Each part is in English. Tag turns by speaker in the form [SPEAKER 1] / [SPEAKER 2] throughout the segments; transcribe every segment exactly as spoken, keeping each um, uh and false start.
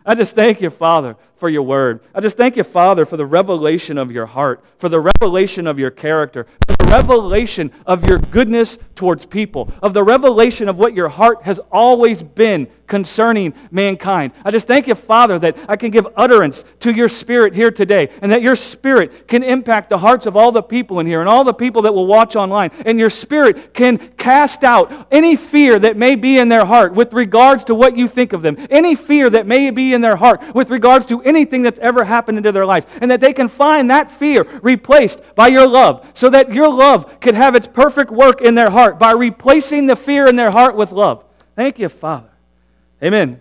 [SPEAKER 1] I just thank you, Father, for your word. I just thank you, Father, for the revelation of your heart, for the revelation of your character, for the revelation of your goodness towards people, of the revelation of what your heart has always been concerning mankind. I just thank you, Father, that I can give utterance to your Spirit here today, and that your Spirit can impact the hearts of all the people in here and all the people that will watch online, and your Spirit can cast out any fear that may be in their heart with regards to what you think of them, any fear that may be in their heart with regards to anything that's ever happened into their life, and that they can find that fear replaced by your love, so that your love could have its perfect work in their heart by replacing the fear in their heart with love. Thank you, Father. Amen.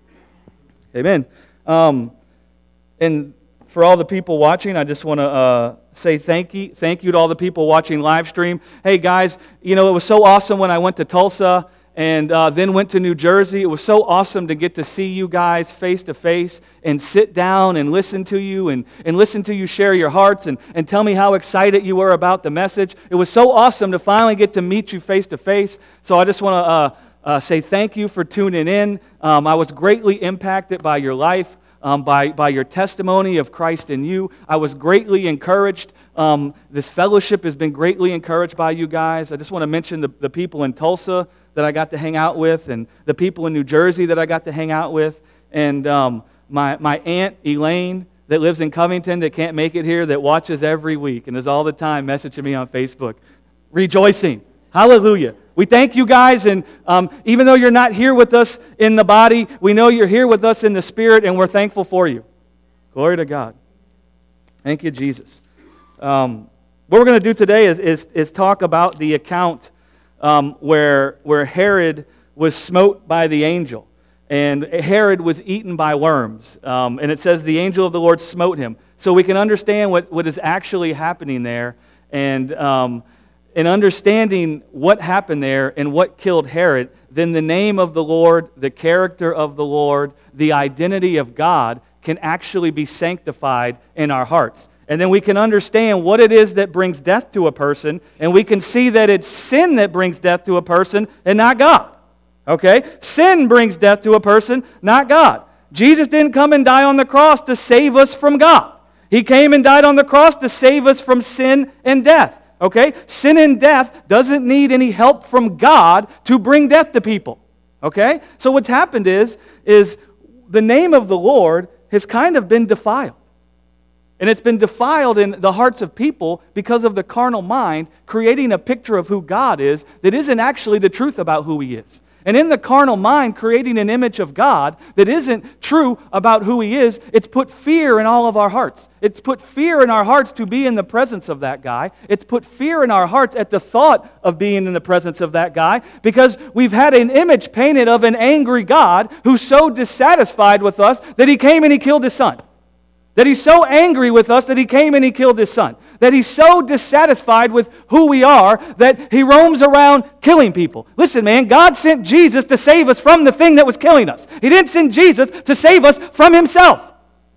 [SPEAKER 1] Amen. Um, and for all the people watching, I just want to uh, say thank you. Thank you to all the people watching live stream. Hey, guys, you know, it was so awesome when I went to Tulsa and uh, then went to New Jersey. It was so awesome to get to see you guys face to face and sit down and listen to you and, and listen to you share your hearts and, and tell me how excited you were about the message. It was so awesome to finally get to meet you face to face. So I just want to uh, uh, say thank you for tuning in. Um, I was greatly impacted by your life, um, by, by your testimony of Christ in you. I was greatly encouraged. Um, this fellowship has been greatly encouraged by you guys. I just want to mention the, the people in Tulsa that I got to hang out with, and the people in New Jersey that I got to hang out with, and um, my, my aunt Elaine that lives in Covington that can't make it here, that watches every week and is all the time messaging me on Facebook, rejoicing. Hallelujah. We thank you guys, and um, even though you're not here with us in the body, we know you're here with us in the Spirit, and we're thankful for you. Glory to God. Thank you, Jesus. Um, what we're going to do today is, is, is talk about the account Um, where, where Herod was smote by the angel, and Herod was eaten by worms. Um, and it says the angel of the Lord smote him. So we can understand what, what is actually happening there, and um, in understanding what happened there and what killed Herod, then the name of the Lord, the character of the Lord, the identity of God can actually be sanctified in our hearts. And then we can understand what it is that brings death to a person, and we can see that it's sin that brings death to a person and not God. Okay? Sin brings death to a person, not God. Jesus didn't come and die on the cross to save us from God. He came and died on the cross to save us from sin and death. Okay? Sin and death doesn't need any help from God to bring death to people. Okay? So what's happened is, is the name of the Lord has kind of been defiled. And it's been defiled in the hearts of people because of the carnal mind, creating a picture of who God is that isn't actually the truth about who He is. And in the carnal mind, creating an image of God that isn't true about who He is, it's put fear in all of our hearts. It's put fear in our hearts to be in the presence of that guy. It's put fear in our hearts at the thought of being in the presence of that guy, because we've had an image painted of an angry God who's so dissatisfied with us that He came and He killed His Son. That He's so angry with us that He came and He killed His Son. That He's so dissatisfied with who we are that He roams around killing people. Listen, man, God sent Jesus to save us from the thing that was killing us. He didn't send Jesus to save us from Himself.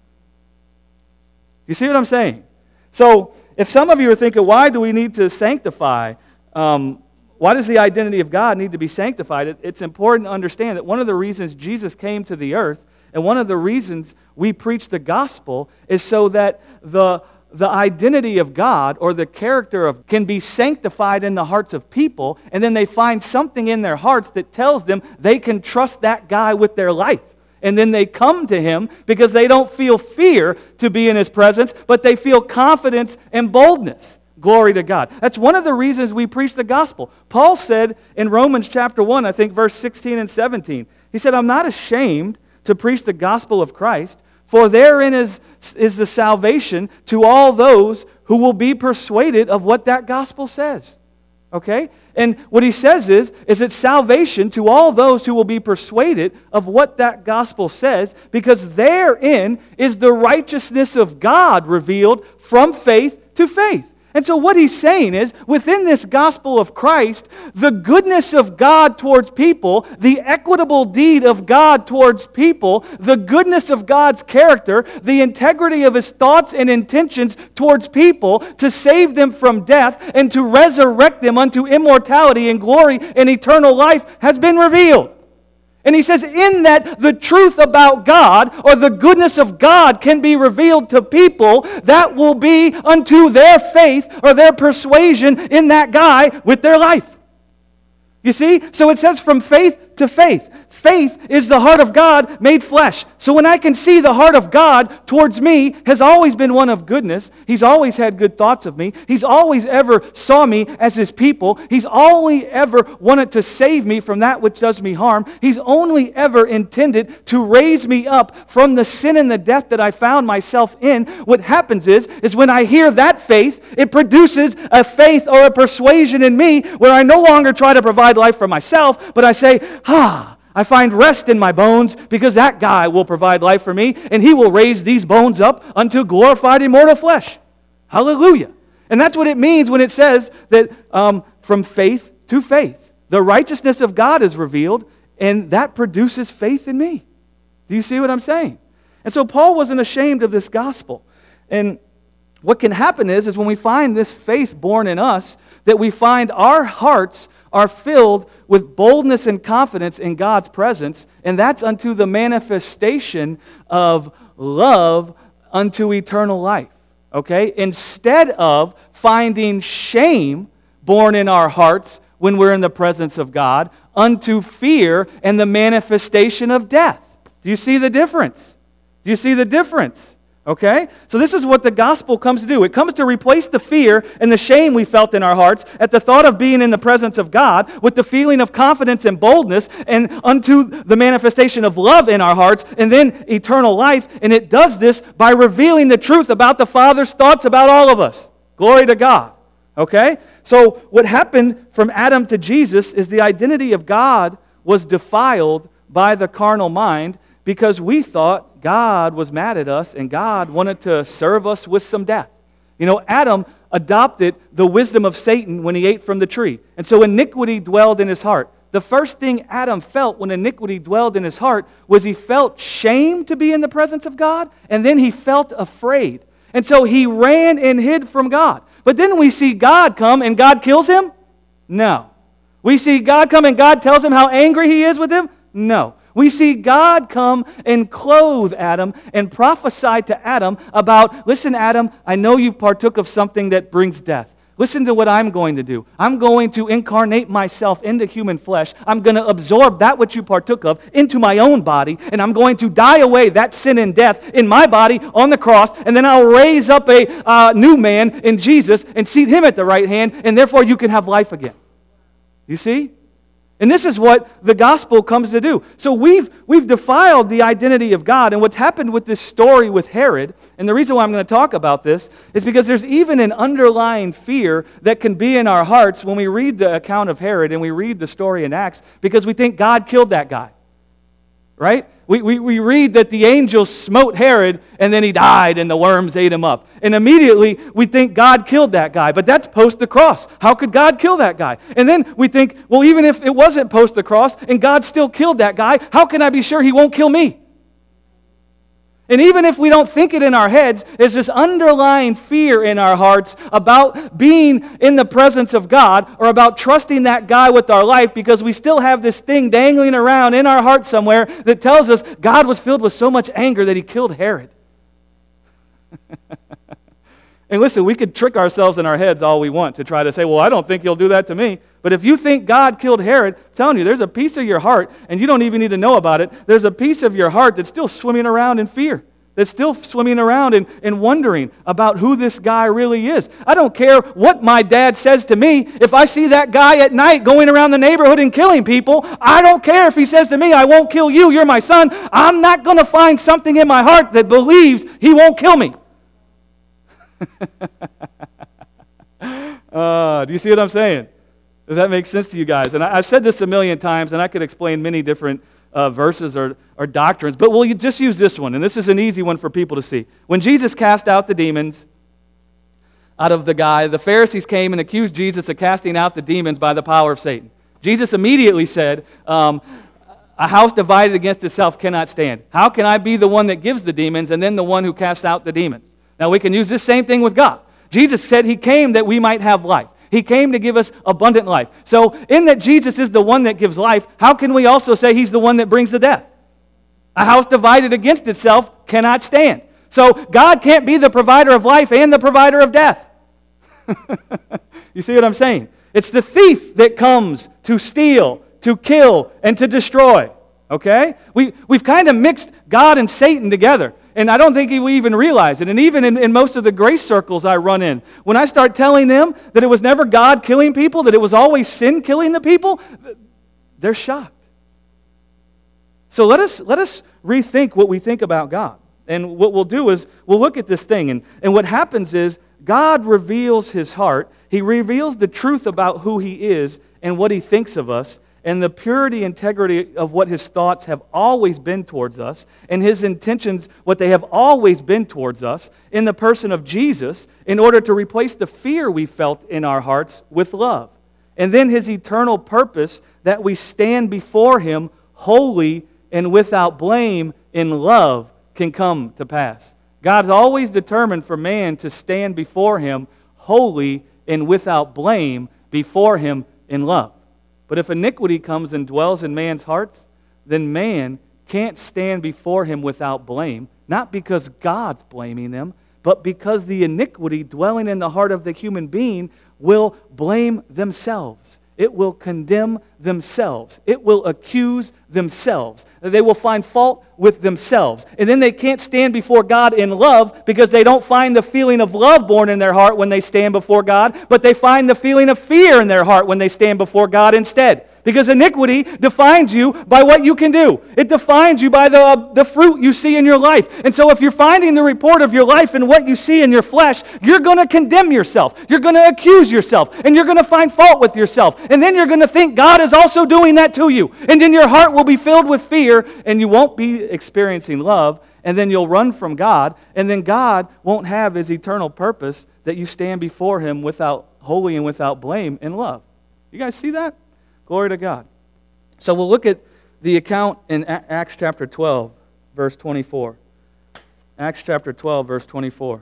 [SPEAKER 1] You see what I'm saying? So, if some of you are thinking, why do we need to sanctify? Um, why does the identity of God need to be sanctified? It, it's important to understand that one of the reasons Jesus came to the earth, and one of the reasons we preach the gospel, is so that the, the identity of God or the character of can be sanctified in the hearts of people, and then they find something in their hearts that tells them they can trust that guy with their life. And then they come to Him because they don't feel fear to be in His presence, but they feel confidence and boldness. Glory to God. That's one of the reasons we preach the gospel. Paul said in Romans chapter one, I think verse sixteen and seventeen, he said, I'm not ashamed to preach the gospel of Christ, for therein is, is the salvation to all those who will be persuaded of what that gospel says. Okay? And what he says is, is it's salvation to all those who will be persuaded of what that gospel says, because therein is the righteousness of God revealed from faith to faith. And so what he's saying is, within this gospel of Christ, the goodness of God towards people, the equitable deed of God towards people, the goodness of God's character, the integrity of His thoughts and intentions towards people to save them from death and to resurrect them unto immortality and glory and eternal life has been revealed. And he says, in that the truth about God or the goodness of God can be revealed to people, that will be unto their faith or their persuasion in that guy with their life. You see? So it says from faith to faith. Faith is the heart of God made flesh. So when I can see the heart of God towards me has always been one of goodness. He's always had good thoughts of me. He's always ever saw me as His people. He's only ever wanted to save me from that which does me harm. He's only ever intended to raise me up from the sin and the death that I found myself in. What happens is, is when I hear that faith, it produces a faith or a persuasion in me where I no longer try to provide life for myself, but I say, ah, I find rest in my bones because that guy will provide life for me and He will raise these bones up unto glorified immortal flesh. Hallelujah. And that's what it means when it says that um, from faith to faith. The righteousness of God is revealed and that produces faith in me. Do you see what I'm saying? And so Paul wasn't ashamed of this gospel. And what can happen is, is when we find this faith born in us, that we find our hearts are filled with boldness and confidence in God's presence, and that's unto the manifestation of love unto eternal life. Okay? Instead of finding shame born in our hearts when we're in the presence of God, unto fear and the manifestation of death. Do you see the difference? Do you see the difference? Okay? So this is what the gospel comes to do. It comes to replace the fear and the shame we felt in our hearts at the thought of being in the presence of God with the feeling of confidence and boldness and unto the manifestation of love in our hearts and then eternal life. And it does this by revealing the truth about the Father's thoughts about all of us. Glory to God. Okay? So what happened from Adam to Jesus is the identity of God was defiled by the carnal mind because we thought God was mad at us and God wanted to serve us with some death. You know, Adam adopted the wisdom of Satan when he ate from the tree. And so iniquity dwelled in his heart. The first thing Adam felt when iniquity dwelled in his heart was he felt shame to be in the presence of God, and then he felt afraid. And so he ran and hid from God. But then we see God come and God kills him? No. We see God come and God tells him how angry He is with him? No. We see God come and clothe Adam and prophesy to Adam about, listen, Adam, I know you've partook of something that brings death. Listen to what I'm going to do. I'm going to incarnate myself into human flesh. I'm going to absorb that which you partook of into my own body, and I'm going to die away that sin and death in my body on the cross, and then I'll raise up a uh, new man in Jesus and seat Him at the right hand, and therefore you can have life again. You see? And this is what the gospel comes to do. So we've, we've defiled the identity of God. And what's happened with this story with Herod, and the reason why I'm going to talk about this, is because there's even an underlying fear that can be in our hearts when we read the account of Herod and we read the story in Acts, because we think God killed that guy. Right? We, we, we read that the angels smote Herod and then he died and the worms ate him up. And immediately we think God killed that guy. But that's post the cross. How could God kill that guy? And then we think, well, even if it wasn't post the cross and God still killed that guy, how can I be sure He won't kill me? And even if we don't think it in our heads, there's this underlying fear in our hearts about being in the presence of God or about trusting that guy with our life, because we still have this thing dangling around in our heart somewhere that tells us God was filled with so much anger that He killed Herod. And listen, we could trick ourselves in our heads all we want to try to say, well, I don't think He'll do that to me. But if you think God killed Herod, I'm telling you, there's a piece of your heart, and you don't even need to know about it, there's a piece of your heart that's still swimming around in fear, that's still swimming around and, and wondering about who this guy really is. I don't care what my dad says to me. If I see that guy at night going around the neighborhood and killing people, I don't care if he says to me, I won't kill you, you're my son. I'm not going to find something in my heart that believes he won't kill me. uh, do you see what I'm saying? Does that make sense to you guys? And I, I've said this a million times, and I could explain many different uh, verses or, or doctrines, but we'll just use this one, and this is an easy one for people to see. When Jesus cast out the demons out of the guy, the Pharisees came and accused Jesus of casting out the demons by the power of Satan. Jesus immediately said, um, a house divided against itself cannot stand. How can I be the one that gives the demons and then the one who casts out the demons? Now we can use this same thing with God. Jesus said He came that we might have life. He came to give us abundant life. So in that Jesus is the one that gives life, how can we also say He's the one that brings the death? A house divided against itself cannot stand. So God can't be the provider of life and the provider of death. You see what I'm saying? It's the thief that comes to steal, to kill, and to destroy. Okay? We, we've kind of mixed God and Satan together. And I don't think we even realize it. And even in, in most of the grace circles I run in, when I start telling them that it was never God killing people, that it was always sin killing the people, they're shocked. So let us, let us rethink what we think about God. And what we'll do is we'll look at this thing. And, and what happens is God reveals His heart. He reveals the truth about who He is and what He thinks of us, and the purity, integrity of what His thoughts have always been towards us, and His intentions, what they have always been towards us, in the person of Jesus, in order to replace the fear we felt in our hearts with love. And then His eternal purpose that we stand before Him holy and without blame in love can come to pass. God's always determined for man to stand before Him holy and without blame before Him in love. But if iniquity comes and dwells in man's hearts, then man can't stand before Him without blame, not because God's blaming them, but because the iniquity dwelling in the heart of the human being will blame themselves. It will condemn themselves. It will accuse themselves. They will find fault with themselves. And then they can't stand before God in love because they don't find the feeling of love born in their heart when they stand before God, but they find the feeling of fear in their heart when they stand before God instead. Because iniquity defines you by what you can do. It defines you by the, uh, the fruit you see in your life. And so if you're finding the report of your life and what you see in your flesh, you're going to condemn yourself. You're going to accuse yourself. And you're going to find fault with yourself. And then you're going to think God is also doing that to you. And then your heart will be filled with fear and you won't be experiencing love. And then you'll run from God. And then God won't have His eternal purpose that you stand before Him without holy and without blame in love. You guys see that? Glory to God. So we'll look at the account in Acts chapter twelve, verse twenty-four. Acts chapter twelve, verse twenty-four.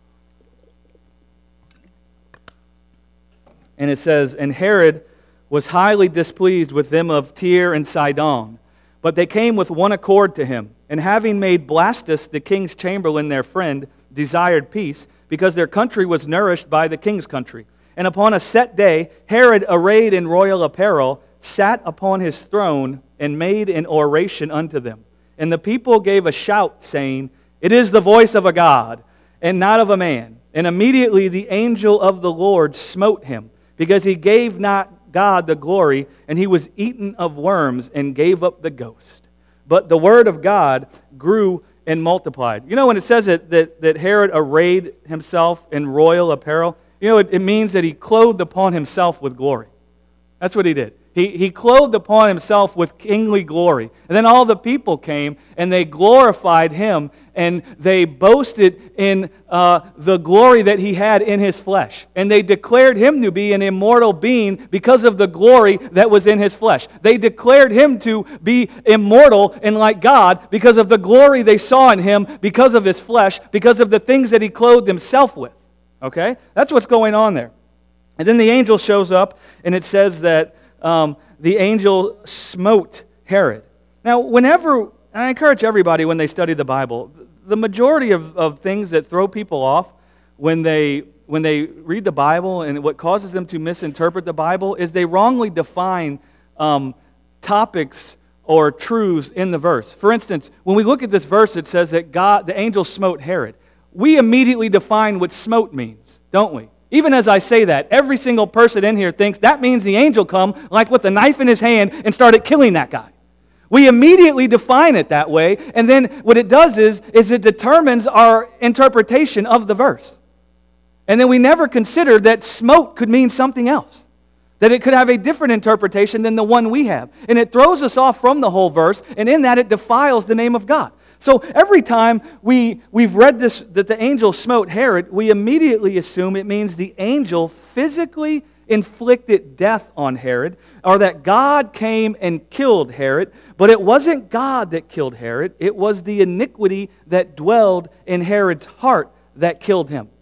[SPEAKER 1] And it says, "And Herod was highly displeased with them of Tyre and Sidon, but they came with one accord to him, and having made Blastus the king's chamberlain their friend, desired peace, because their country was nourished by the king's country. And upon a set day, Herod, arrayed in royal apparel, sat upon his throne and made an oration unto them. And the people gave a shout, saying, It is the voice of a God, and not of a man. And immediately the angel of the Lord smote him, because he gave not God the glory, and he was eaten of worms and gave up the ghost. But the word of God grew and multiplied." You know, when it says that, that, that Herod arrayed himself in royal apparel, you know, it, it means that he clothed upon himself with glory. That's what he did. He, he clothed upon himself with kingly glory. And then all the people came and they glorified him and they boasted in uh, the glory that he had in his flesh. And they declared him to be an immortal being because of the glory that was in his flesh. They declared him to be immortal and like God because of the glory they saw in him, because of his flesh, because of the things that he clothed himself with. Okay? That's what's going on there. And then the angel shows up, and it says that um, the angel smote Herod. Now, whenever, and I encourage everybody when they study the Bible, the majority of, of things that throw people off when they, when they read the Bible and what causes them to misinterpret the Bible is they wrongly define um, topics or truths in the verse. For instance, when we look at this verse, it says that God, the angel smote Herod. We immediately define what smote means, don't we? Even as I say that, every single person in here thinks that means the angel come like with a knife in his hand and started killing that guy. We immediately define it that way, and then what it does is, is it determines our interpretation of the verse. And then we never consider that smote could mean something else, that it could have a different interpretation than the one we have. And it throws us off from the whole verse, and in that it defiles the name of God. So every time we, we've read this, that the angel smote Herod, we immediately assume it means the angel physically inflicted death on Herod, or that God came and killed Herod. But it wasn't God that killed Herod. It was the iniquity that dwelled in Herod's heart that killed him.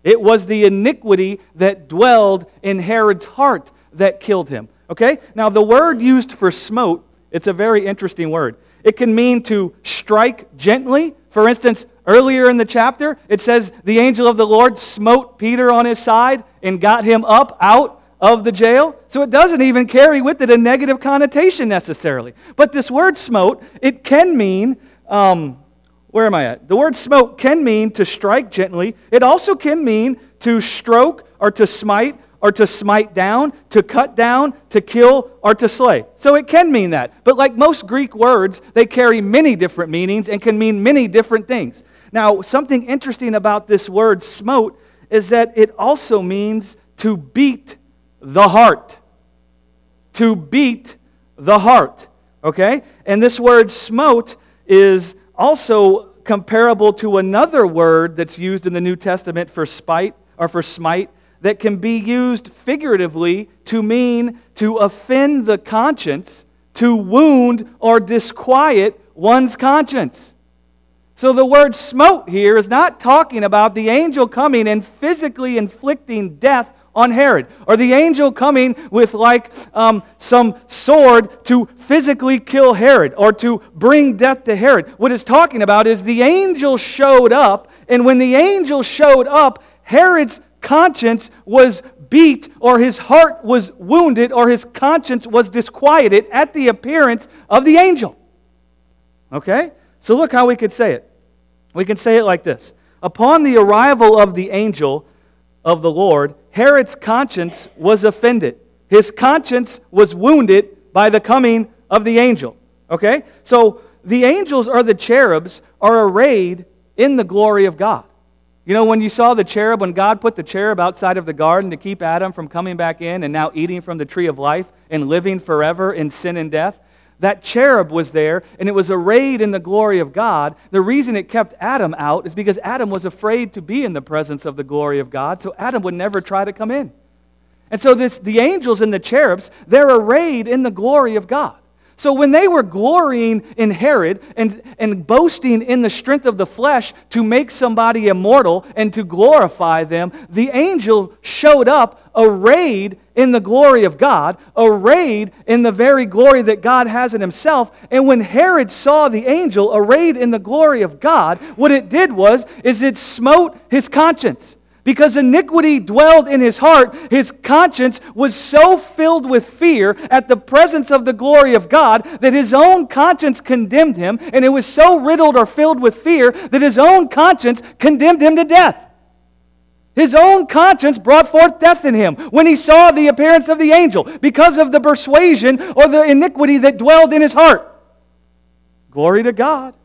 [SPEAKER 1] It was the iniquity that dwelled in Herod's heart that killed him. Okay? Now, the word used for smote, it's a very interesting word. It can mean to strike gently. For instance, earlier in the chapter, it says the angel of the Lord smote Peter on his side and got him up out of the jail. So it doesn't even carry with it a negative connotation necessarily. But this word smote, it can mean, um, where am I at? The word smote can mean to strike gently. It also can mean to stroke or to smite or to smite down, to cut down, to kill, or to slay. So it can mean that. But like most Greek words, they carry many different meanings and can mean many different things. Now, something interesting about this word smote is that it also means to beat the heart. To beat the heart. Okay? And this word smote is also comparable to another word that's used in the New Testament for spite or for smite, that can be used figuratively to mean to offend the conscience, to wound or disquiet one's conscience. So the word smote here is not talking about the angel coming and physically inflicting death on Herod, or the angel coming with like um, some sword to physically kill Herod, or to bring death to Herod. What it's talking about is the angel showed up, and when the angel showed up, Herod's conscience was beat, or his heart was wounded, or his conscience was disquieted at the appearance of the angel. Okay? So look how we could say it. We can say it like this. Upon the arrival of the angel of the Lord, Herod's conscience was offended. His conscience was wounded by the coming of the angel. Okay? So the angels or the cherubs are arrayed in the glory of God. You know, when you saw the cherub, when God put the cherub outside of the garden to keep Adam from coming back in and now eating from the tree of life and living forever in sin and death, that cherub was there and it was arrayed in the glory of God. The reason it kept Adam out is because Adam was afraid to be in the presence of the glory of God, so Adam would never try to come in. And so this, the angels and the cherubs, they're arrayed in the glory of God. So when they were glorying in Herod and, and boasting in the strength of the flesh to make somebody immortal and to glorify them, the angel showed up arrayed in the glory of God, arrayed in the very glory that God has in himself. And when Herod saw the angel arrayed in the glory of God, what it did was, is it smote his conscience. Because iniquity dwelled in his heart, his conscience was so filled with fear at the presence of the glory of God that his own conscience condemned him, and it was so riddled or filled with fear that his own conscience condemned him to death. His own conscience brought forth death in him when he saw the appearance of the angel because of the persuasion or the iniquity that dwelled in his heart. Glory to God.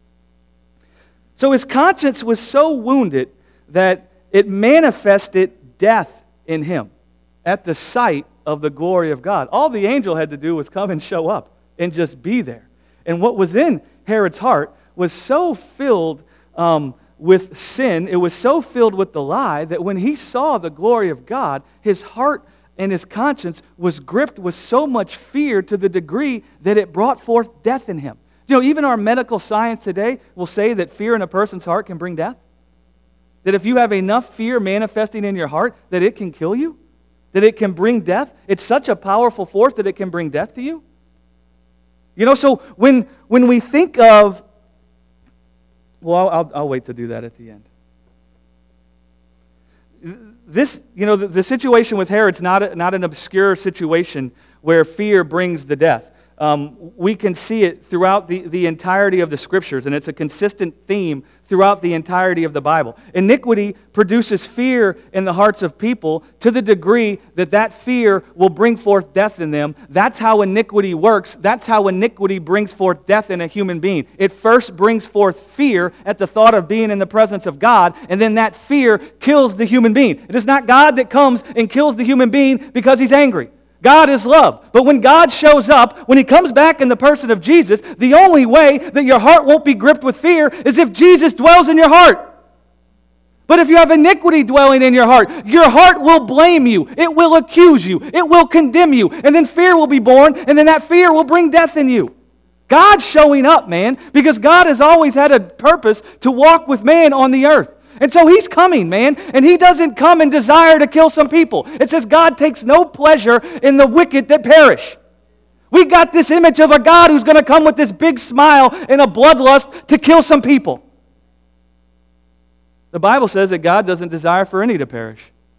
[SPEAKER 1] So his conscience was so wounded that it manifested death in him at the sight of the glory of God. All the angel had to do was come and show up and just be there. And what was in Herod's heart was so filled um, with sin, it was so filled with the lie, that when he saw the glory of God, his heart and his conscience was gripped with so much fear to the degree that it brought forth death in him. You know, even our medical science today will say that fear in a person's heart can bring death. That if you have enough fear manifesting in your heart, that it can kill you, that it can bring death. It's such a powerful force that it can bring death to you. You know, so when when we think of, well, I'll, I'll wait to do that at the end. This, you know, the, the situation with Herod's not a, not an obscure situation where fear brings the death. Um, we can see it throughout the, the entirety of the Scriptures, and it's a consistent theme throughout the entirety of the Bible. Iniquity produces fear in the hearts of people to the degree that that fear will bring forth death in them. That's how iniquity works. That's how iniquity brings forth death in a human being. It first brings forth fear at the thought of being in the presence of God, and then that fear kills the human being. It is not God that comes and kills the human being because he's angry. God is love. But when God shows up, when he comes back in the person of Jesus, the only way that your heart won't be gripped with fear is if Jesus dwells in your heart. But if you have iniquity dwelling in your heart, your heart will blame you. It will accuse you. It will condemn you. And then fear will be born, and then that fear will bring death in you. God's showing up, man, because God has always had a purpose to walk with man on the earth. And so he's coming, man, and he doesn't come and desire to kill some people. It says God takes no pleasure in the wicked that perish. We got this image of a God who's going to come with this big smile and a bloodlust to kill some people. The Bible says that God doesn't desire for any to perish.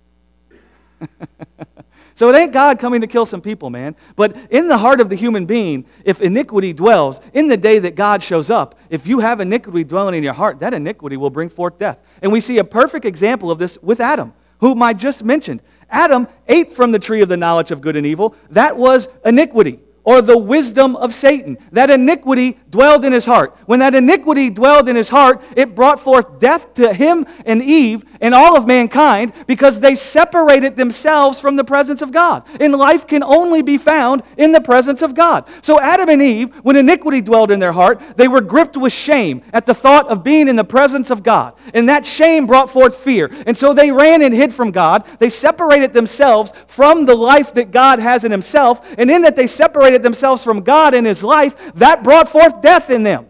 [SPEAKER 1] So it ain't God coming to kill some people, man. But in the heart of the human being, if iniquity dwells, in the day that God shows up, if you have iniquity dwelling in your heart, that iniquity will bring forth death. And we see a perfect example of this with Adam, whom I just mentioned. Adam ate from the tree of the knowledge of good and evil. That was iniquity, or the wisdom of Satan. That iniquity dwelled in his heart. When that iniquity dwelled in his heart, it brought forth death to him and Eve and all of mankind because they separated themselves from the presence of God. And life can only be found in the presence of God. So Adam and Eve, when iniquity dwelled in their heart, they were gripped with shame at the thought of being in the presence of God. And that shame brought forth fear. And so they ran and hid from God. They separated themselves from the life that God has in himself. And in that they separated themselves from God in his life, that brought forth death in them.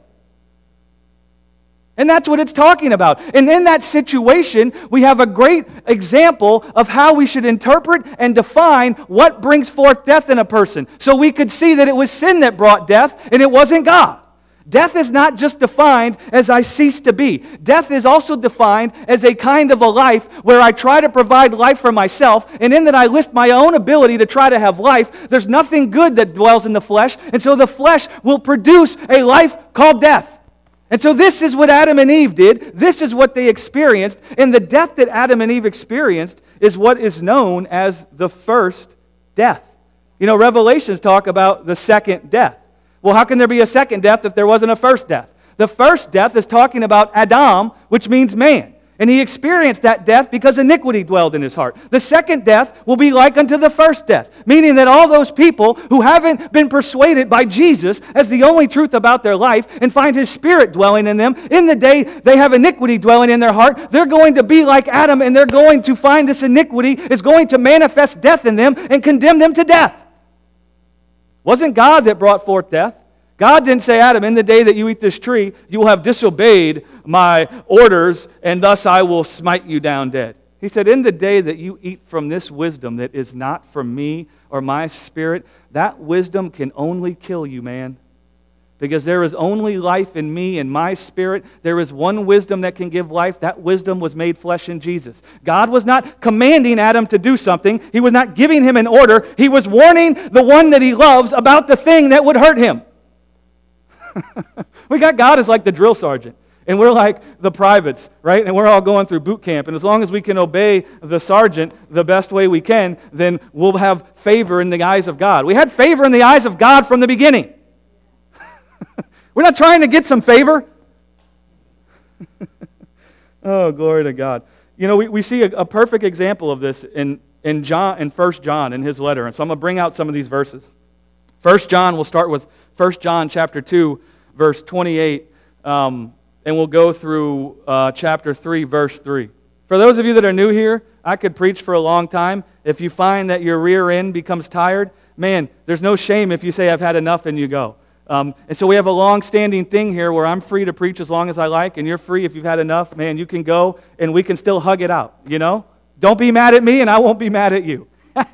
[SPEAKER 1] And that's what it's talking about. And in that situation, we have a great example of how we should interpret and define what brings forth death in a person. So we could see that it was sin that brought death, and it wasn't God. Death is not just defined as I cease to be. Death is also defined as a kind of a life where I try to provide life for myself, and in that I list my own ability to try to have life. There's nothing good that dwells in the flesh, and so the flesh will produce a life called death. And so this is what Adam and Eve did. This is what they experienced, and the death that Adam and Eve experienced is what is known as the first death. You know, Revelations talk about the second death. Well, how can there be a second death if there wasn't a first death? The first death is talking about Adam, which means man. And he experienced that death because iniquity dwelled in his heart. The second death will be like unto the first death, meaning that all those people who haven't been persuaded by Jesus as the only truth about their life and find his Spirit dwelling in them, in the day they have iniquity dwelling in their heart, they're going to be like Adam, and they're going to find this iniquity is going to manifest death in them and condemn them to death. Wasn't God that brought forth death. God didn't say, Adam, in the day that you eat this tree, you will have disobeyed my orders, and thus I will smite you down dead. He said, in the day that you eat from this wisdom that is not from me or my Spirit, that wisdom can only kill you, man. Because there is only life in me and my Spirit. There is one wisdom that can give life. That wisdom was made flesh in Jesus. God was not commanding Adam to do something. He was not giving him an order. He was warning the one that he loves about the thing that would hurt him. We got God as like the drill sergeant. And we're like the privates, right? And we're all going through boot camp. And as long as we can obey the sergeant the best way we can, then we'll have favor in the eyes of God. We had favor in the eyes of God from the beginning. We're not trying to get some favor. Oh, glory to God. You know, we, we see a, a perfect example of this in, in John, in First John, in his letter. And so I'm going to bring out some of these verses. First John, we'll start with First John chapter two, verse twenty-eight. Um, and we'll go through uh, chapter three, verse three. For those of you that are new here, I could preach for a long time. If you find that your rear end becomes tired, man, there's no shame if you say, I've had enough, and you go. Um, and so we have a long-standing thing here where I'm free to preach as long as I like, and you're free if you've had enough. Man, you can go, and we can still hug it out, you know? Don't be mad at me, and I won't be mad at you.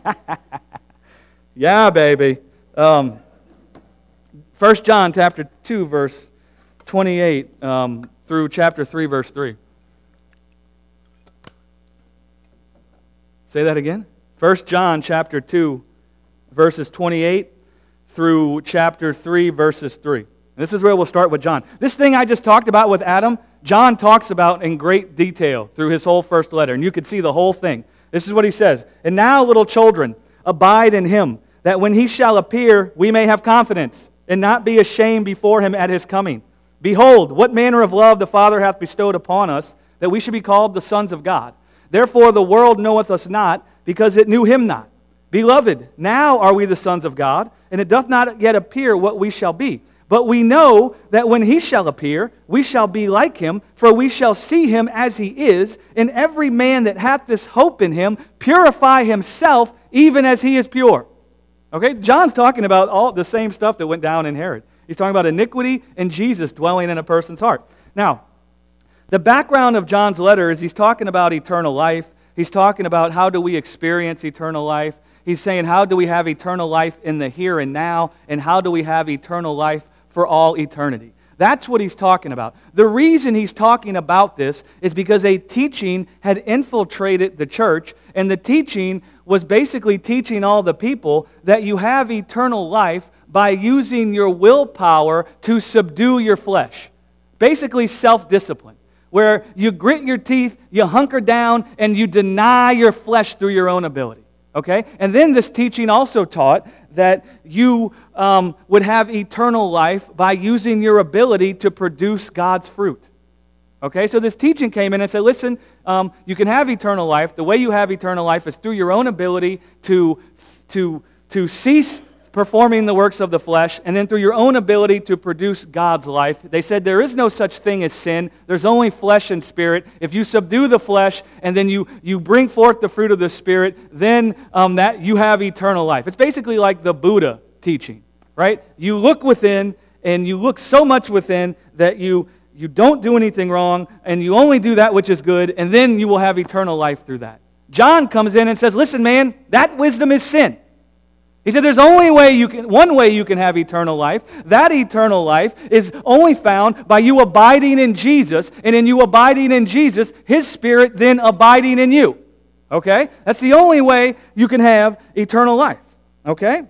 [SPEAKER 1] Yeah, baby. Um, First John chapter two, verse twenty-eight um, through chapter three, verse three. Say that again. First John chapter two, verses twenty-eight through chapter three, verses three. This is where we'll start with John. This thing I just talked about with Adam, John talks about in great detail through his whole first letter, and you can see the whole thing. This is what he says. And now, little children, abide in him, that when he shall appear, we may have confidence, and not be ashamed before him at his coming. Behold, what manner of love the Father hath bestowed upon us, that we should be called the sons of God. Therefore the world knoweth us not, because it knew him not. Beloved, now are we the sons of God, and it doth not yet appear what we shall be. But we know that when he shall appear, we shall be like him, for we shall see him as he is. And every man that hath this hope in him purify himself, even as he is pure. Okay, John's talking about all the same stuff that went down in Herod. He's talking about iniquity and Jesus dwelling in a person's heart. Now, The background of John's letter is he's talking about eternal life. He's talking about how do we experience eternal life. He's saying how do we have eternal life in the here and now, and how do we have eternal life for all eternity. That's what he's talking about. The reason he's talking about this is because a teaching had infiltrated the church, and the teaching was basically teaching all the people that you have eternal life by using your willpower to subdue your flesh. Basically self-discipline, where you grit your teeth, you hunker down, and you deny your flesh through your own ability. Okay? And then this teaching also taught that you um, would have eternal life by using your ability to produce God's fruit. Okay? So this teaching came in and said, listen, um, you can have eternal life. The way you have eternal life is through your own ability to, to, to cease performing the works of the flesh, and then through your own ability to produce God's life. They said there is no such thing as sin. There's only flesh and spirit. If you subdue the flesh and then you, you bring forth the fruit of the Spirit, then um, that you have eternal life. It's basically like the Buddha teaching, right? You look within, and you look so much within that you, you don't do anything wrong, and you only do that which is good, and then you will have eternal life through that. John comes in and says, listen, man, that wisdom is sin. He said there's only way you can, one way you can have eternal life. That eternal life is only found by you abiding in Jesus, and in you abiding in Jesus, His Spirit then abiding in you. Okay? That's the only way you can have eternal life. Okay?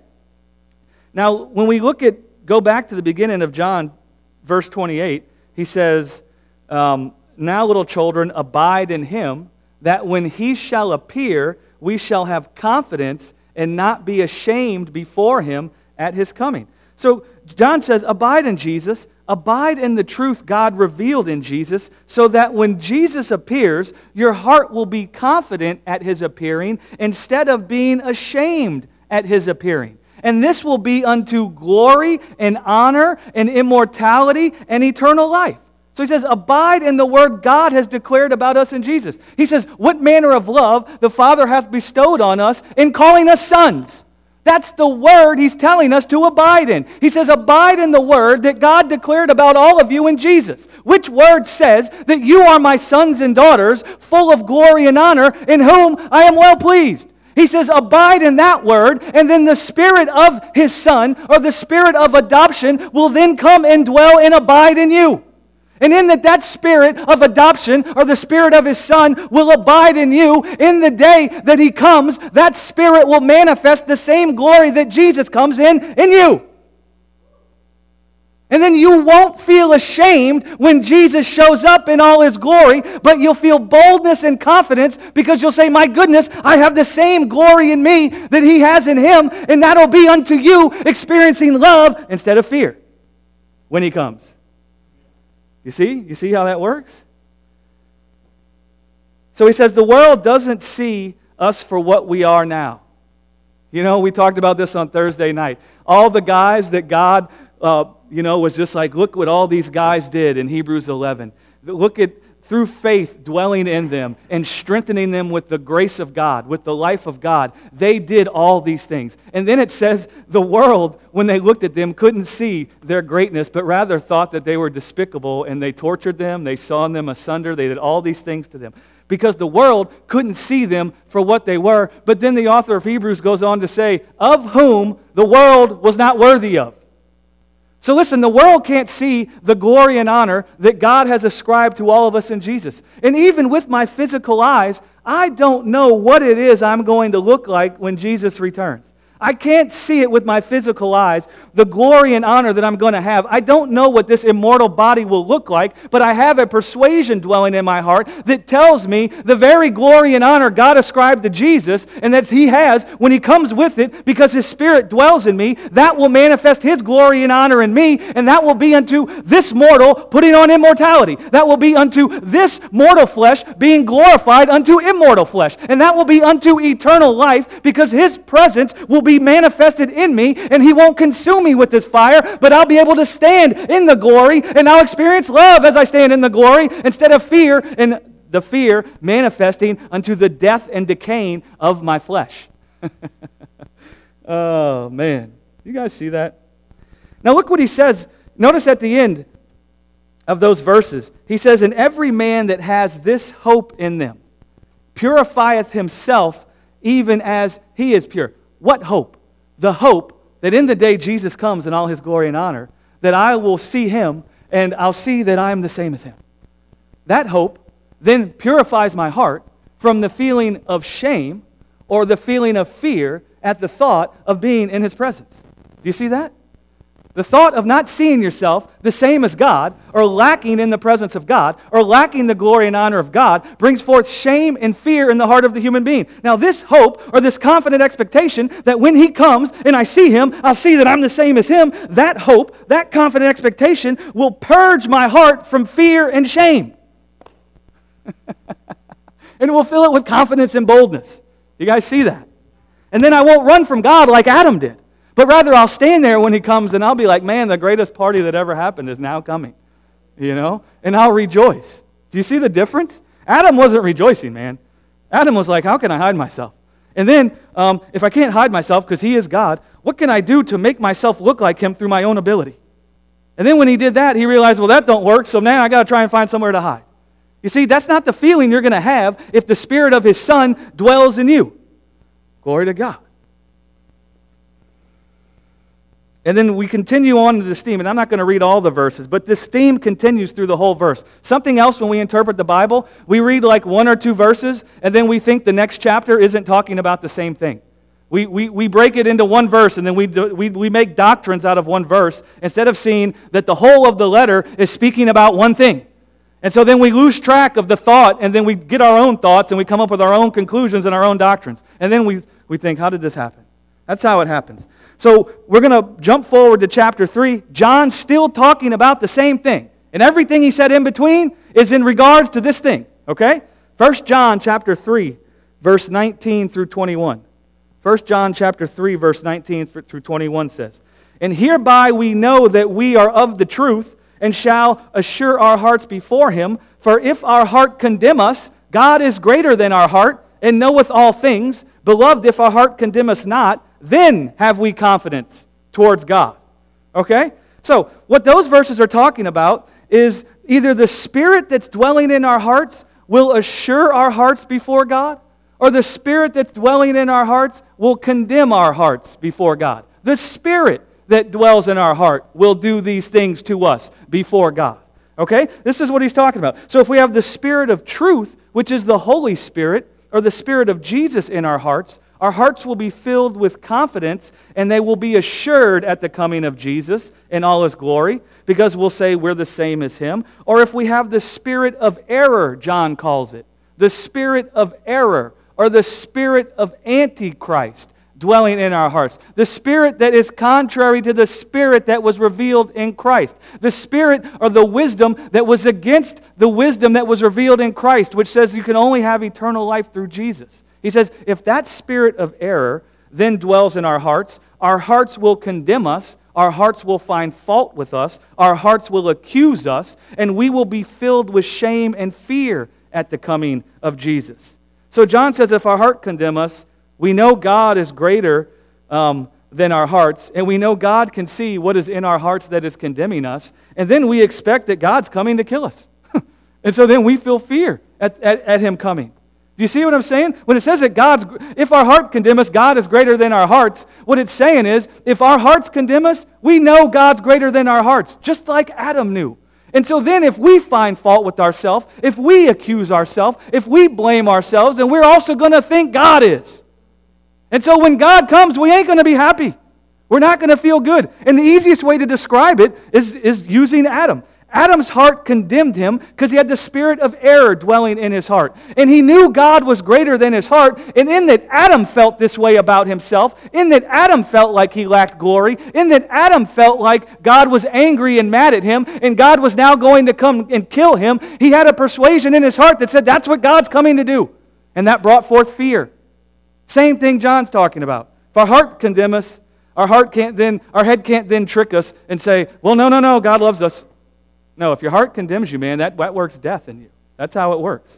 [SPEAKER 1] Now, when we look at, go back to the beginning of John, verse twenty-eight, he says, um, now little children, abide in Him, that when He shall appear, we shall have confidence and not be ashamed before Him at His coming. So John says, abide in Jesus, abide in the truth God revealed in Jesus, so that when Jesus appears, your heart will be confident at His appearing instead of being ashamed at His appearing. And this will be unto glory and honor and immortality and eternal life. So he says, abide in the word God has declared about us in Jesus. He says, what manner of love the Father hath bestowed on us in calling us sons. That's the word He's telling us to abide in. He says, abide in the word that God declared about all of you in Jesus. Which word says that you are my sons and daughters, full of glory and honor, in whom I am well pleased. He says, abide in that word, and then the Spirit of His Son, or the Spirit of adoption, will then come and dwell and abide in you. And in that that Spirit of adoption, or the Spirit of His Son, will abide in you, in the day that He comes, that Spirit will manifest the same glory that Jesus comes in in you. And then you won't feel ashamed when Jesus shows up in all His glory, but you'll feel boldness and confidence because you'll say, my goodness, I have the same glory in me that He has in Him, and that'll be unto you experiencing love instead of fear when He comes. You see? You see how that works? So he says the world doesn't see us for what we are now. You know, we talked about this on Thursday night. All the guys that God, uh, you know, was just like, look what all these guys did in Hebrews eleven. Look at, through faith dwelling in them and strengthening them with the grace of God, with the life of God. They did all these things. And then it says the world, when they looked at them, couldn't see their greatness, but rather thought that they were despicable, and they tortured them, they sawn them asunder, they did all these things to them. Because the world couldn't see them for what they were. But then the author of Hebrews goes on to say, of whom the world was not worthy of. So listen, the world can't see the glory and honor that God has ascribed to all of us in Jesus. And even with my physical eyes, I don't know what it is I'm going to look like when Jesus returns. I can't see it with my physical eyes, the glory and honor that I'm going to have. I don't know what this immortal body will look like, but I have a persuasion dwelling in my heart that tells me the very glory and honor God ascribed to Jesus, and that He has when He comes with it, because His Spirit dwells in me, that will manifest His glory and honor in me, and that will be unto this mortal putting on immortality. That will be unto this mortal flesh being glorified unto immortal flesh. And that will be unto eternal life, because His presence will be manifested in me, and He won't consume me with this fire, but I'll be able to stand in the glory, and I'll experience love as I stand in the glory, instead of fear, and the fear manifesting unto the death and decaying of my flesh. Oh, man. You guys see that? Now look what he says. Notice at the end of those verses, he says, "And every man that has this hope in them purifieth himself even as he is pure." What hope? The hope that in the day Jesus comes in all his glory and honor, that I will see him and I'll see that I am the same as him. That hope then purifies my heart from the feeling of shame or the feeling of fear at the thought of being in his presence. Do you see that? The thought of not seeing yourself the same as God, or lacking in the presence of God, or lacking the glory and honor of God, brings forth shame and fear in the heart of the human being. Now this hope, or this confident expectation that when he comes and I see him, I'll see that I'm the same as him, that hope, that confident expectation will purge my heart from fear and shame. And it will fill it with confidence and boldness. You guys see that? And then I won't run from God like Adam did. But rather, I'll stand there when he comes and I'll be like, man, the greatest party that ever happened is now coming. You know? And I'll rejoice. Do you see the difference? Adam wasn't rejoicing, man. Adam was like, how can I hide myself? And then, um, if I can't hide myself because he is God, what can I do to make myself look like him through my own ability? And then when he did that, he realized, well, that don't work, so now I got to try and find somewhere to hide. You see, that's not the feeling you're going to have if the Spirit of his Son dwells in you. Glory to God. And then we continue on to this theme, and I'm not going to read all the verses, but this theme continues through the whole verse. Something else when we interpret the Bible, we read like one or two verses, and then we think the next chapter isn't talking about the same thing. We, we, we break it into one verse, and then we, do, we, we make doctrines out of one verse, instead of seeing that the whole of the letter is speaking about one thing. And so then we lose track of the thought, and then we get our own thoughts, and we come up with our own conclusions and our own doctrines. And then we, we think, how did this happen? That's how it happens. So we're going to jump forward to chapter three. John's still talking about the same thing. And everything he said in between is in regards to this thing. Okay? First John chapter three, verse nineteen through twenty-one. First John chapter three, verse nineteen through twenty-one says, "And hereby we know that we are of the truth, and shall assure our hearts before him. For if our heart condemn us, God is greater than our heart, and knoweth all things. Beloved, if our heart condemn us not, then have we confidence towards God." Okay? So, what those verses are talking about is either the Spirit that's dwelling in our hearts will assure our hearts before God, or the Spirit that's dwelling in our hearts will condemn our hearts before God. The Spirit that dwells in our heart will do these things to us before God. Okay? This is what he's talking about. So if we have the Spirit of truth, which is the Holy Spirit, or the Spirit of Jesus in our hearts, our hearts will be filled with confidence, and they will be assured at the coming of Jesus in all his glory, because we'll say we're the same as him. Or if we have the spirit of error, John calls it, the spirit of error, or the spirit of Antichrist dwelling in our hearts, the spirit that is contrary to the spirit that was revealed in Christ, the spirit or the wisdom that was against the wisdom that was revealed in Christ, which says you can only have eternal life through Jesus. He says, if that spirit of error then dwells in our hearts, our hearts will condemn us, our hearts will find fault with us, our hearts will accuse us, and we will be filled with shame and fear at the coming of Jesus. So John says, if our heart condemn us, we know God is greater um, than our hearts, and we know God can see what is in our hearts that is condemning us, and then we expect that God's coming to kill us. And so then we feel fear at, at, at him coming. Do you see what I'm saying? When it says that God's, if our heart condemn us, God is greater than our hearts, what it's saying is, if our hearts condemn us, we know God's greater than our hearts, just like Adam knew. And so then if we find fault with ourselves, if we accuse ourselves, if we blame ourselves, then we're also going to think God is. And so when God comes, we ain't going to be happy. We're not going to feel good. And the easiest way to describe it is, is using Adam. Adam's heart condemned him because he had the spirit of error dwelling in his heart. And he knew God was greater than his heart. And in that Adam felt this way about himself, in that Adam felt like he lacked glory, in that Adam felt like God was angry and mad at him, and God was now going to come and kill him, he had a persuasion in his heart that said, that's what God's coming to do. And that brought forth fear. Same thing John's talking about. If our heart condemn us, our heart can't then, our head can't then trick us and say, well, no, no, no, God loves us. No, if your heart condemns you, man, that, that works death in you. That's how it works.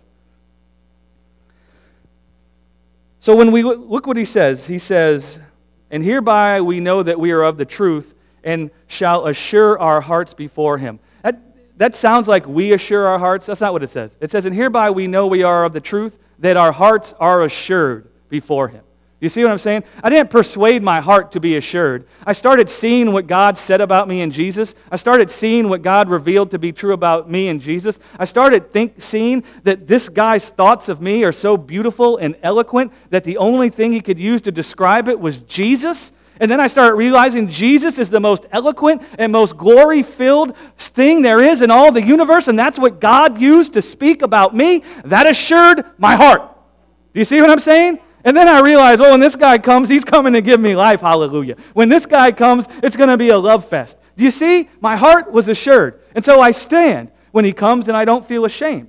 [SPEAKER 1] So when we look what he says, he says, and hereby we know that we are of the truth and shall assure our hearts before him. That, that sounds like we assure our hearts. That's not what it says. It says, and hereby we know we are of the truth, that our hearts are assured before Him. You see what I'm saying? I didn't persuade my heart to be assured. I started seeing what God said about me in Jesus. I started seeing what God revealed to be true about me in Jesus. I started think, seeing that this guy's thoughts of me are so beautiful and eloquent that the only thing he could use to describe it was Jesus. And then I started realizing Jesus is the most eloquent and most glory-filled thing there is in all the universe, and that's what God used to speak about me. That assured my heart. Do you see what I'm saying? And then I realized, oh, when this guy comes, he's coming to give me life, hallelujah. When this guy comes, it's going to be a love fest. Do you see? My heart was assured. And so I stand when he comes and I don't feel ashamed.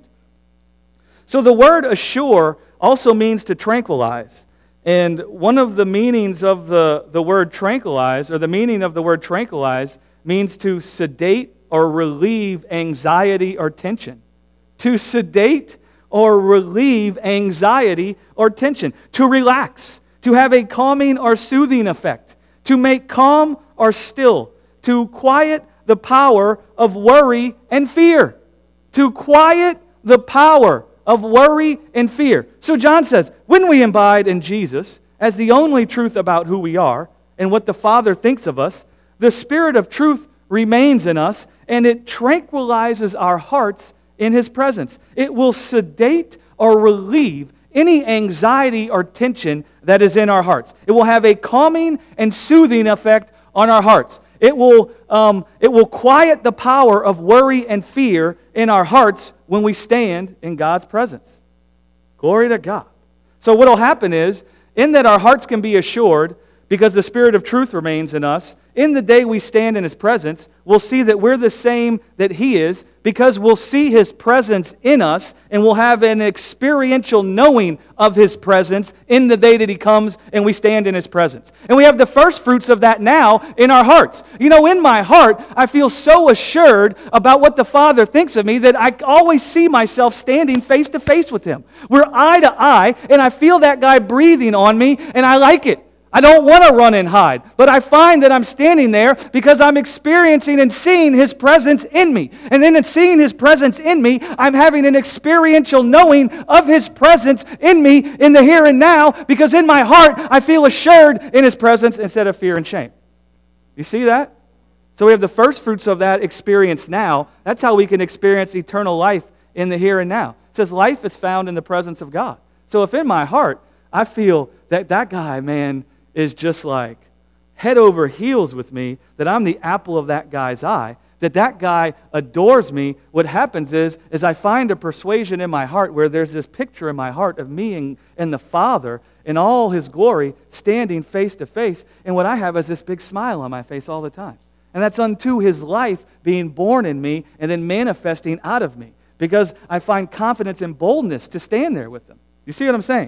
[SPEAKER 1] So the word assure also means to tranquilize. And one of the meanings of the, the word tranquilize, or the meaning of the word tranquilize, means to sedate or relieve anxiety or tension. To sedate or relieve anxiety or tension. To relax. To have a calming or soothing effect. To make calm or still. To quiet the power of worry and fear. To quiet the power of worry and fear. So John says, when we abide in Jesus as the only truth about who we are and what the Father thinks of us, the Spirit of truth remains in us and it tranquilizes our hearts in His presence. It will sedate or relieve any anxiety or tension that is in our hearts. It will have a calming and soothing effect on our hearts. It will, um, it will quiet the power of worry and fear in our hearts when we stand in God's presence. Glory to God. So what will happen is, in that our hearts can be assured, because the Spirit of truth remains in us, in the day we stand in His presence, we'll see that we're the same that He is, because we'll see His presence in us, and we'll have an experiential knowing of His presence in the day that He comes and we stand in His presence. And we have the first fruits of that now in our hearts. You know, in my heart, I feel so assured about what the Father thinks of me that I always see myself standing face to face with Him. We're eye to eye, and I feel that guy breathing on me, and I like it. I don't want to run and hide, but I find that I'm standing there because I'm experiencing and seeing His presence in me. And then in seeing His presence in me, I'm having an experiential knowing of His presence in me in the here and now, because in my heart I feel assured in His presence instead of fear and shame. You see that? So we have the first fruits of that experience now. That's how we can experience eternal life in the here and now. It says life is found in the presence of God. So if in my heart I feel that that guy, man, is just like head over heels with me, that I'm the apple of that guy's eye, that that guy adores me, what happens is, is I find a persuasion in my heart where there's this picture in my heart of me and, and the Father in all His glory standing face to face, and what I have is this big smile on my face all the time. And that's unto His life being born in me and then manifesting out of me, because I find confidence and boldness to stand there with Him. You see what I'm saying?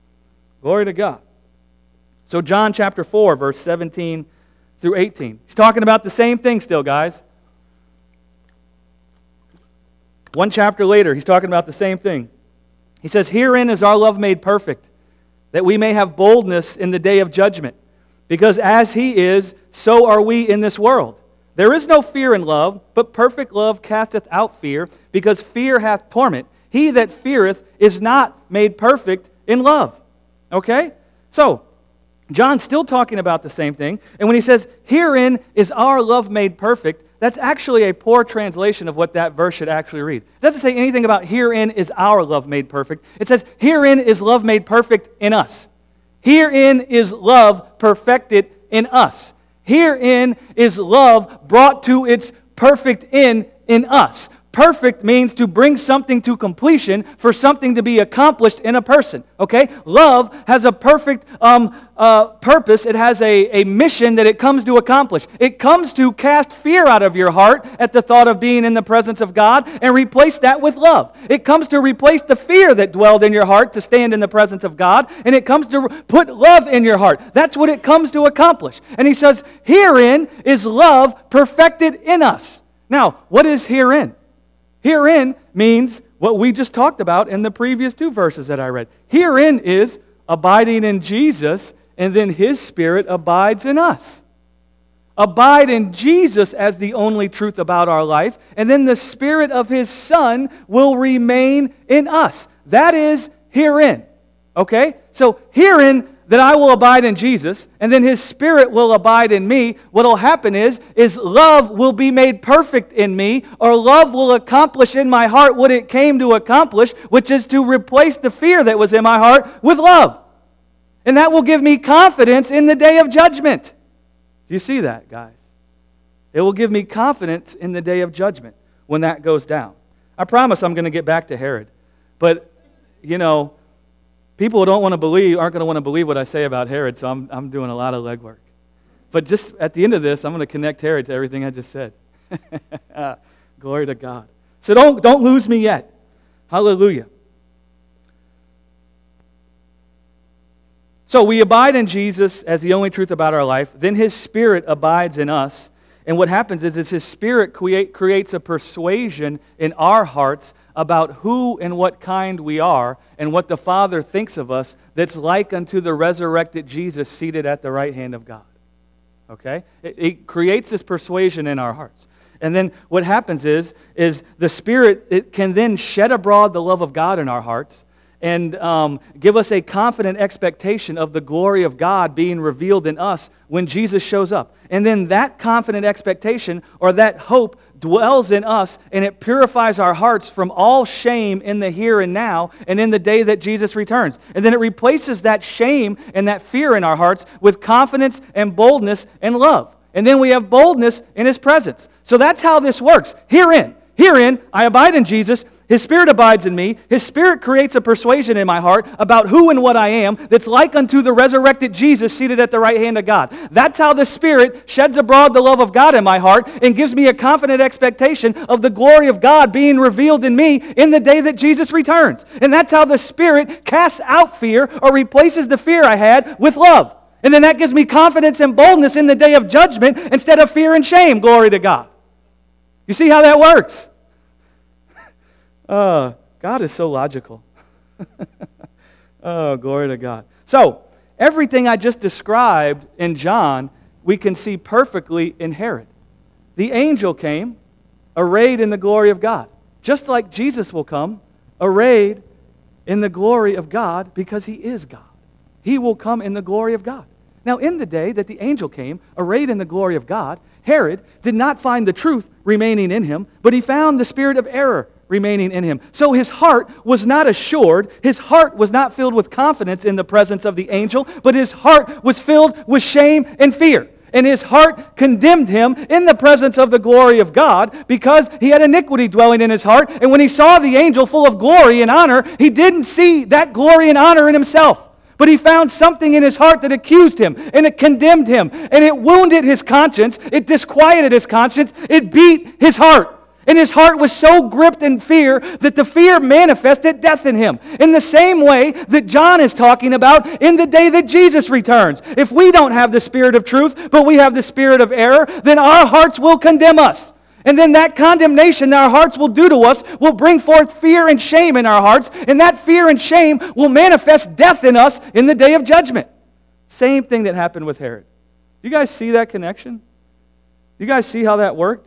[SPEAKER 1] Glory to God. So John chapter four, verse seventeen through eighteen. He's talking about the same thing still, guys. One chapter later, he's talking about the same thing. He says, herein is our love made perfect, that we may have boldness in the day of judgment. Because as He is, so are we in this world. There is no fear in love, but perfect love casteth out fear, because fear hath torment. He that feareth is not made perfect in love. Okay? So, John's still talking about the same thing. And when he says, herein is our love made perfect, that's actually a poor translation of what that verse should actually read. It doesn't say anything about herein is our love made perfect. It says, herein is love made perfect in us. Herein is love perfected in us. Herein is love brought to its perfect end in us. Perfect means to bring something to completion, for something to be accomplished in a person. Okay? Love has a perfect um, uh, purpose. It has a, a mission that it comes to accomplish. It comes to cast fear out of your heart at the thought of being in the presence of God and replace that with love. It comes to replace the fear that dwelled in your heart to stand in the presence of God, and it comes to put love in your heart. That's what it comes to accomplish. And he says, herein is love perfected in us. Now, what is herein? Herein means what we just talked about in the previous two verses that I read. Herein is abiding in Jesus, and then His Spirit abides in us. abide in Jesus as the only truth about our life, and then the Spirit of His Son will remain in us. That is herein. Okay? So herein that I will abide in Jesus, and then His Spirit will abide in me. What will happen is, is love will be made perfect in me, or love will accomplish in my heart what it came to accomplish, which is to replace the fear that was in my heart with love. And that will give me confidence in the day of judgment. Do you see that, guys? It will give me confidence in the day of judgment when that goes down. I promise I'm going to get back to Herod. But, you know, people who don't want to believe aren't going to want to believe what I say about Herod, so I'm, I'm doing a lot of legwork. But just at the end of this, I'm going to connect Herod to everything I just said. Glory to God. So don't, don't lose me yet. Hallelujah. So we abide in Jesus as the only truth about our life. Then His Spirit abides in us. And what happens is, is His Spirit create, creates a persuasion in our hearts about who and what kind we are and what the Father thinks of us that's like unto the resurrected Jesus seated at the right hand of God. Okay? It, it creates this persuasion in our hearts. And then what happens is, is the Spirit it can then shed abroad the love of God in our hearts and um, give us a confident expectation of the glory of God being revealed in us when Jesus shows up. And then that confident expectation or that hope dwells in us, and it purifies our hearts from all shame in the here and now and in the day that Jesus returns. And then it replaces that shame and that fear in our hearts with confidence and boldness and love. And then we have boldness in His presence. So that's how this works. Herein, herein, I abide in Jesus. His Spirit abides in me. His Spirit creates a persuasion in my heart about who and what I am that's like unto the resurrected Jesus seated at the right hand of God. That's how the Spirit sheds abroad the love of God in my heart and gives me a confident expectation of the glory of God being revealed in me in the day that Jesus returns. And that's how the Spirit casts out fear or replaces the fear I had with love. And then that gives me confidence and boldness in the day of judgment instead of fear and shame. Glory to God. You see how that works? Uh, God is so logical. Oh, glory to God. So, everything I just described in John, we can see perfectly in Herod. The angel came, arrayed in the glory of God. Just like Jesus will come, arrayed in the glory of God because He is God. He will come in the glory of God. Now, in the day that the angel came, arrayed in the glory of God, Herod did not find the truth remaining in him, but he found the spirit of error remaining in him. So his heart was not assured, his heart was not filled with confidence in the presence of the angel, but his heart was filled with shame and fear. And his heart condemned him in the presence of the glory of God because he had iniquity dwelling in his heart. And when he saw the angel full of glory and honor, he didn't see that glory and honor in himself. But he found something in his heart that accused him, and it condemned him, and it wounded his conscience, it disquieted his conscience, it beat his heart. And his heart was so gripped in fear that the fear manifested death in him. In the same way that John is talking about in the day that Jesus returns. If we don't have the spirit of truth, but we have the spirit of error, then our hearts will condemn us. And then that condemnation our hearts will do to us will bring forth fear and shame in our hearts. And that fear and shame will manifest death in us in the day of judgment. Same thing that happened with Herod. You guys see that connection? You guys see how that worked?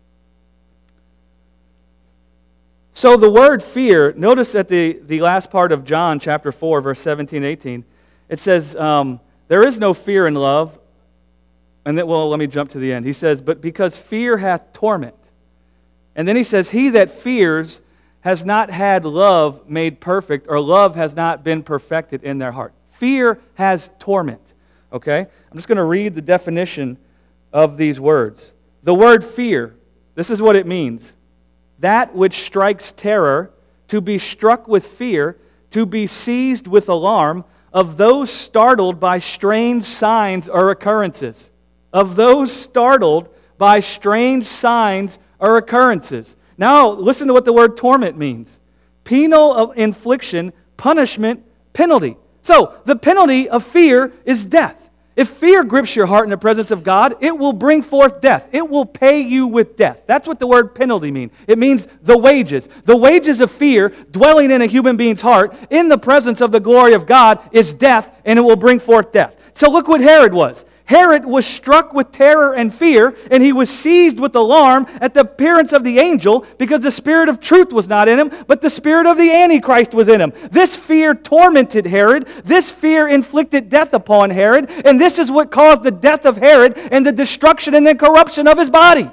[SPEAKER 1] So the word fear, notice at the, the last part of John chapter four, verse seventeen, eighteen, it says, um, there is no fear in love. And then, well, let me jump to the end. He says, but because fear hath torment. And then he says, he that fears has not had love made perfect, or love has not been perfected in their heart. Fear has torment. Okay? I'm just going to read the definition of these words. The word fear, this is what it means. That which strikes terror, to be struck with fear, to be seized with alarm, of those startled by strange signs or occurrences. Of those startled by strange signs or occurrences. Now, listen to what the word torment means. Penal infliction, punishment, penalty. So, the penalty of fear is death. If fear grips your heart in the presence of God, it will bring forth death. It will pay you with death. That's what the word penalty means. It means the wages. The wages of fear dwelling in a human being's heart in the presence of the glory of God is death, and it will bring forth death. So look what Herod was. Herod was struck with terror and fear, and he was seized with alarm at the appearance of the angel because the spirit of truth was not in him, but the spirit of the Antichrist was in him. This fear tormented Herod. This fear inflicted death upon Herod, and this is what caused the death of Herod and the destruction and the corruption of his body.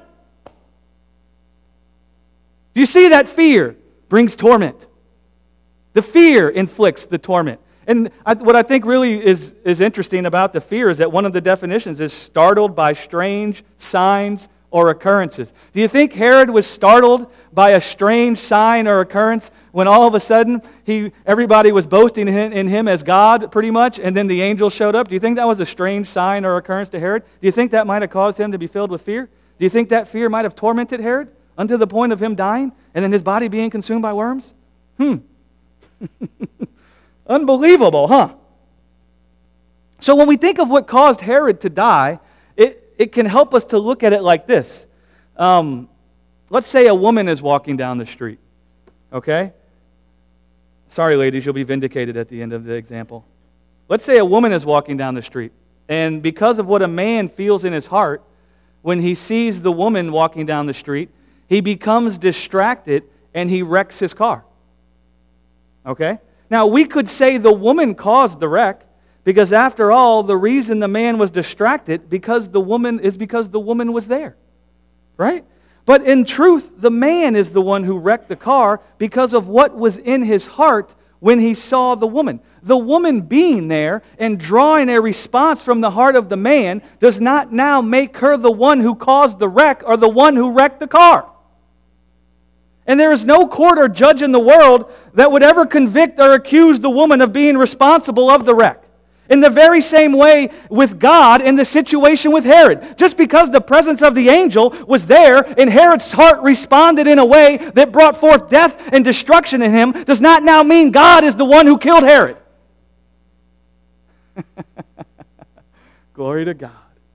[SPEAKER 1] Do you see that fear brings torment? The fear inflicts the torment. And I, what I think really is, is interesting about the fear is that one of the definitions is startled by strange signs or occurrences. Do you think Herod was startled by a strange sign or occurrence when all of a sudden he everybody was boasting in, in him as God pretty much, and then the angel showed up? Do you think that was a strange sign or occurrence to Herod? Do you think that might have caused him to be filled with fear? Do you think that fear might have tormented Herod unto the point of him dying and then his body being consumed by worms? Hmm. Unbelievable, huh? So when we think of what caused Herod to die, it, it can help us to look at it like this. Um, let's say a woman is walking down the street, okay? Sorry, ladies, you'll be vindicated at the end of the example. Let's say a woman is walking down the street, and because of what a man feels in his heart, when he sees the woman walking down the street, he becomes distracted and he wrecks his car. Okay? Now, we could say the woman caused the wreck, because after all, the reason the man was distracted because the woman is because the woman was there. Right? But in truth, the man is the one who wrecked the car because of what was in his heart when he saw the woman. The woman being there and drawing a response from the heart of the man does not now make her the one who caused the wreck or the one who wrecked the car. And there is no court or judge in the world that would ever convict or accuse the woman of being responsible of the wreck. In the very same way with God in the situation with Herod. Just because the presence of the angel was there and Herod's heart responded in a way that brought forth death and destruction in him does not now mean God is the one who killed Herod. Glory to God.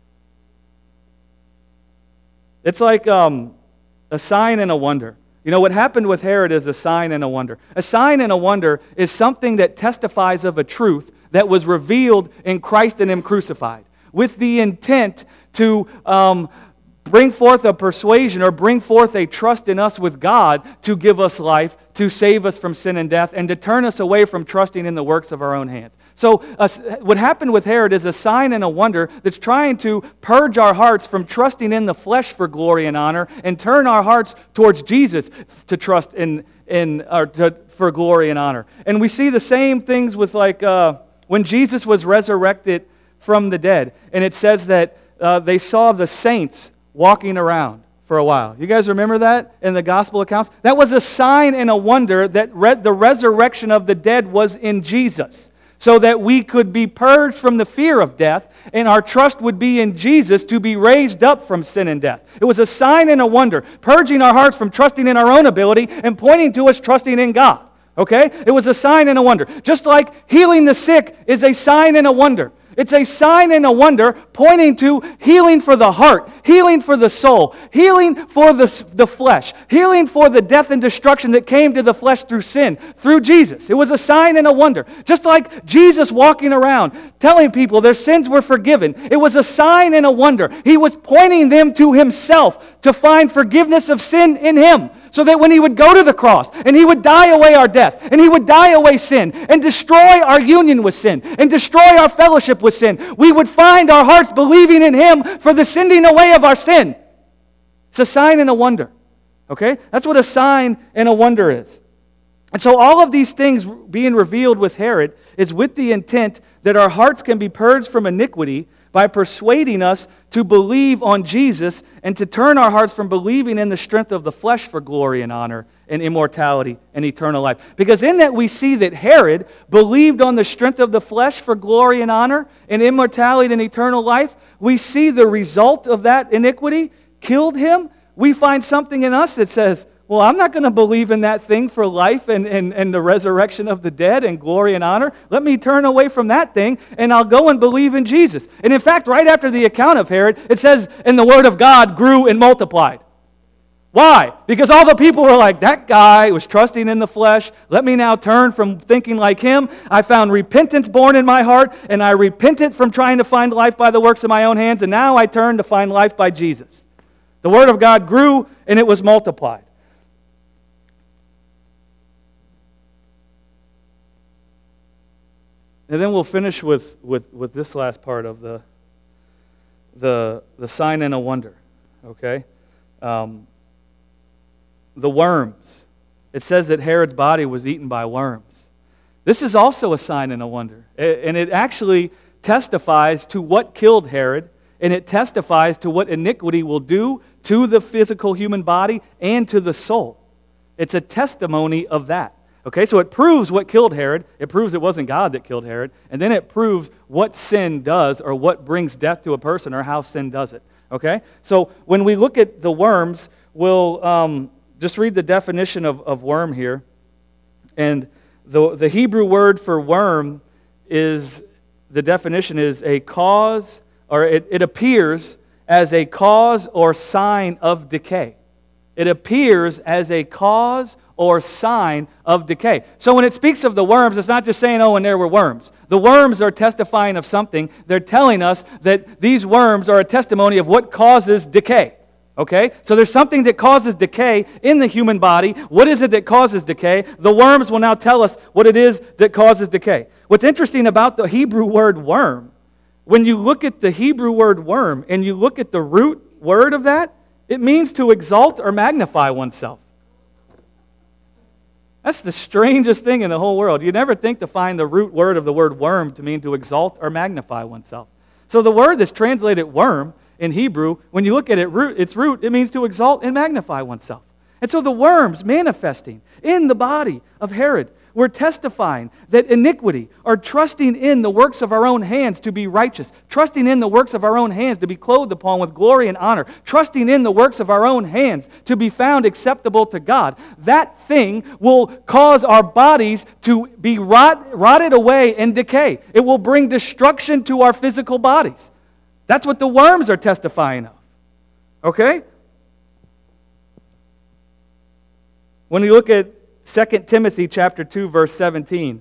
[SPEAKER 1] It's like um, a sign and a wonder. You know, what happened with Herod is a sign and a wonder. A sign and a wonder is something that testifies of a truth that was revealed in Christ and Him crucified, with the intent to um, bring forth a persuasion or bring forth a trust in us with God to give us life, to save us from sin and death, and to turn us away from trusting in the works of our own hands. So uh, what happened with Herod is a sign and a wonder that's trying to purge our hearts from trusting in the flesh for glory and honor and turn our hearts towards Jesus to trust in, in or to, for glory and honor. And we see the same things with like uh, when Jesus was resurrected from the dead. And it says that uh, they saw the saints walking around for a while. You guys remember that in the gospel accounts? That was a sign and a wonder that re- the resurrection of the dead was in Jesus, so that we could be purged from the fear of death, and our trust would be in Jesus to be raised up from sin and death. It was a sign and a wonder, purging our hearts from trusting in our own ability and pointing to us trusting in God. Okay? It was a sign and a wonder. Just like healing the sick is a sign and a wonder. It's a sign and a wonder pointing to healing for the heart, healing for the soul, healing for the, the flesh, healing for the death and destruction that came to the flesh through sin, through Jesus. It was a sign and a wonder. Just like Jesus walking around telling people their sins were forgiven. It was a sign and a wonder. He was pointing them to Himself to find forgiveness of sin in Him. So that when He would go to the cross and He would die away our death and He would die away sin and destroy our union with sin and destroy our fellowship with sin, we would find our hearts believing in Him for the sending away of our sin. It's a sign and a wonder. Okay? That's what a sign and a wonder is. And so all of these things being revealed with Herod is with the intent that our hearts can be purged from iniquity by persuading us to believe on Jesus and to turn our hearts from believing in the strength of the flesh for glory and honor and immortality and eternal life. Because in that we see that Herod believed on the strength of the flesh for glory and honor and immortality and eternal life. We see the result of that iniquity killed him. We find something in us that says, well, I'm not going to believe in that thing for life and, and, and the resurrection of the dead and glory and honor. Let me turn away from that thing and I'll go and believe in Jesus. And in fact, right after the account of Herod, it says, and the word of God grew and multiplied. Why? Because all the people were like, that guy was trusting in the flesh. Let me now turn from thinking like him. I found repentance born in my heart, and I repented from trying to find life by the works of my own hands, and now I turn to find life by Jesus. The Word of God grew, and it was multiplied. And then we'll finish with, with, with this last part of the, the, the sign and a wonder, okay? Um, the worms. It says that Herod's body was eaten by worms. This is also a sign and a wonder. And it actually testifies to what killed Herod, and it testifies to what iniquity will do to the physical human body and to the soul. It's a testimony of that. Okay, so it proves what killed Herod. It proves it wasn't God that killed Herod. And then it proves what sin does, or what brings death to a person, or how sin does it. Okay, so when we look at the worms, we'll um, just read the definition of, of worm here. And the, the Hebrew word for worm is, the definition is a cause, or it, it appears as a cause or sign of decay. It appears as a cause or sign of decay. So when it speaks of the worms, it's not just saying, oh, and there were worms. The worms are testifying of something. They're telling us that these worms are a testimony of what causes decay. Okay? So there's something that causes decay in the human body. What is it that causes decay? The worms will now tell us what it is that causes decay. What's interesting about the Hebrew word worm, when you look at the Hebrew word worm and you look at the root word of that, it means to exalt or magnify oneself. That's the strangest thing in the whole world. You never think to find the root word of the word worm to mean to exalt or magnify oneself. So the word that's translated worm in Hebrew, when you look at it, root, its root, it means to exalt and magnify oneself. And so the worms manifesting in the body of Herod were testifying that iniquity, or trusting in the works of our own hands to be righteous, trusting in the works of our own hands to be clothed upon with glory and honor, trusting in the works of our own hands to be found acceptable to God, that thing will cause our bodies to be rot, rotted away and decay. It will bring destruction to our physical bodies. That's what the worms are testifying of. Okay? When you look at Second Timothy chapter two, verse seventeen,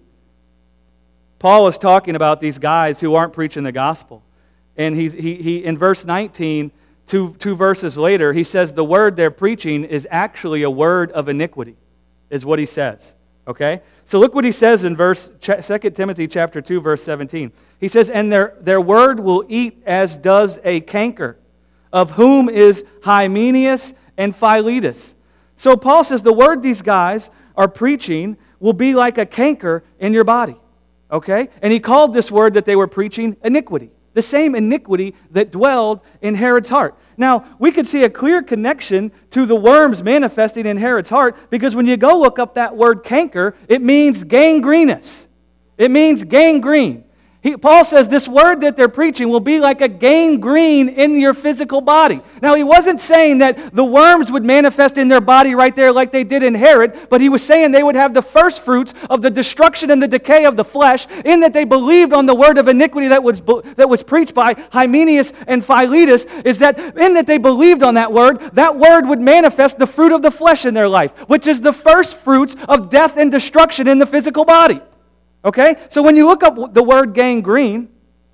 [SPEAKER 1] Paul is talking about these guys who aren't preaching the gospel. And he's, he, he, in verse nineteen, two, two verses later, he says the word they're preaching is actually a word of iniquity, is what he says. Okay? So look what he says in verse Second Timothy chapter two, verse seventeen. He says, and their, their word will eat as does a canker, of whom is Hymenaeus and Philetus. So Paul says the word these guys are preaching will be like a canker in your body. Okay? And he called this word that they were preaching iniquity. The same iniquity that dwelled in Herod's heart. Now, we could see a clear connection to the worms manifesting in Herod's heart, because when you go look up that word canker, it means gangrenous. It means gangrene. He, Paul says this word that they're preaching will be like a gangrene in your physical body. Now, he wasn't saying that the worms would manifest in their body right there like they did in Herod, but he was saying they would have the first fruits of the destruction and the decay of the flesh, in that they believed on the word of iniquity that was, that was preached by Hymenaeus and Philetus, is that in that they believed on that word, that word would manifest the fruit of the flesh in their life, which is the first fruits of death and destruction in the physical body. Okay? So when you look up the word gangrene,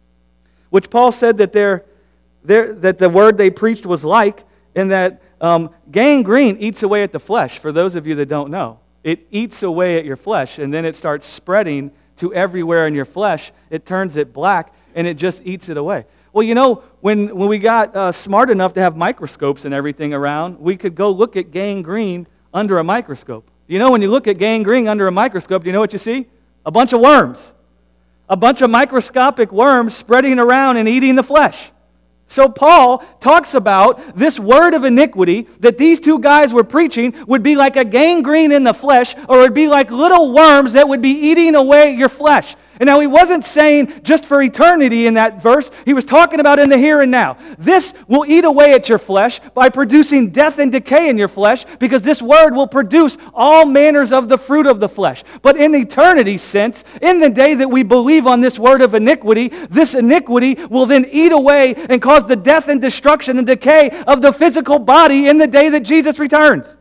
[SPEAKER 1] which Paul said that they're, they're, that the word they preached was like, and that um, gangrene eats away at the flesh, for those of you that don't know. It eats away at your flesh, and then it starts spreading to everywhere in your flesh. It turns it black, and it just eats it away. Well, you know, when, when we got uh, smart enough to have microscopes and everything around, we could go look at gangrene under a microscope. You know, when you look at gangrene under a microscope, do you know what you see? A bunch of worms. A bunch of microscopic worms spreading around and eating the flesh. So Paul talks about this word of iniquity that these two guys were preaching would be like a gangrene in the flesh, or it would be like little worms that would be eating away your flesh. And now he wasn't saying just for eternity in that verse. He was talking about in the here and now. This will eat away at your flesh by producing death and decay in your flesh, because this word will produce all manners of the fruit of the flesh. But in eternity's sense, in the day that we believe on this word of iniquity, this iniquity will then eat away and cause the death and destruction and decay of the physical body in the day that Jesus returns.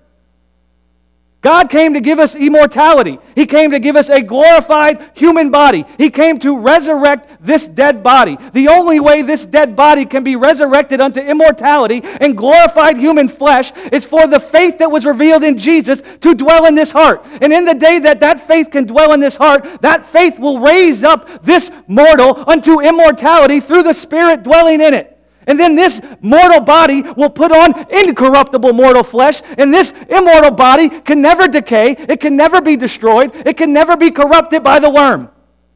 [SPEAKER 1] God came to give us immortality. He came to give us a glorified human body. He came to resurrect this dead body. The only way this dead body can be resurrected unto immortality and glorified human flesh is for the faith that was revealed in Jesus to dwell in this heart. And in the day that that faith can dwell in this heart, that faith will raise up this mortal unto immortality through the Spirit dwelling in it. And then this mortal body will put on incorruptible mortal flesh, and this immortal body can never decay, it can never be destroyed, it can never be corrupted by the worm.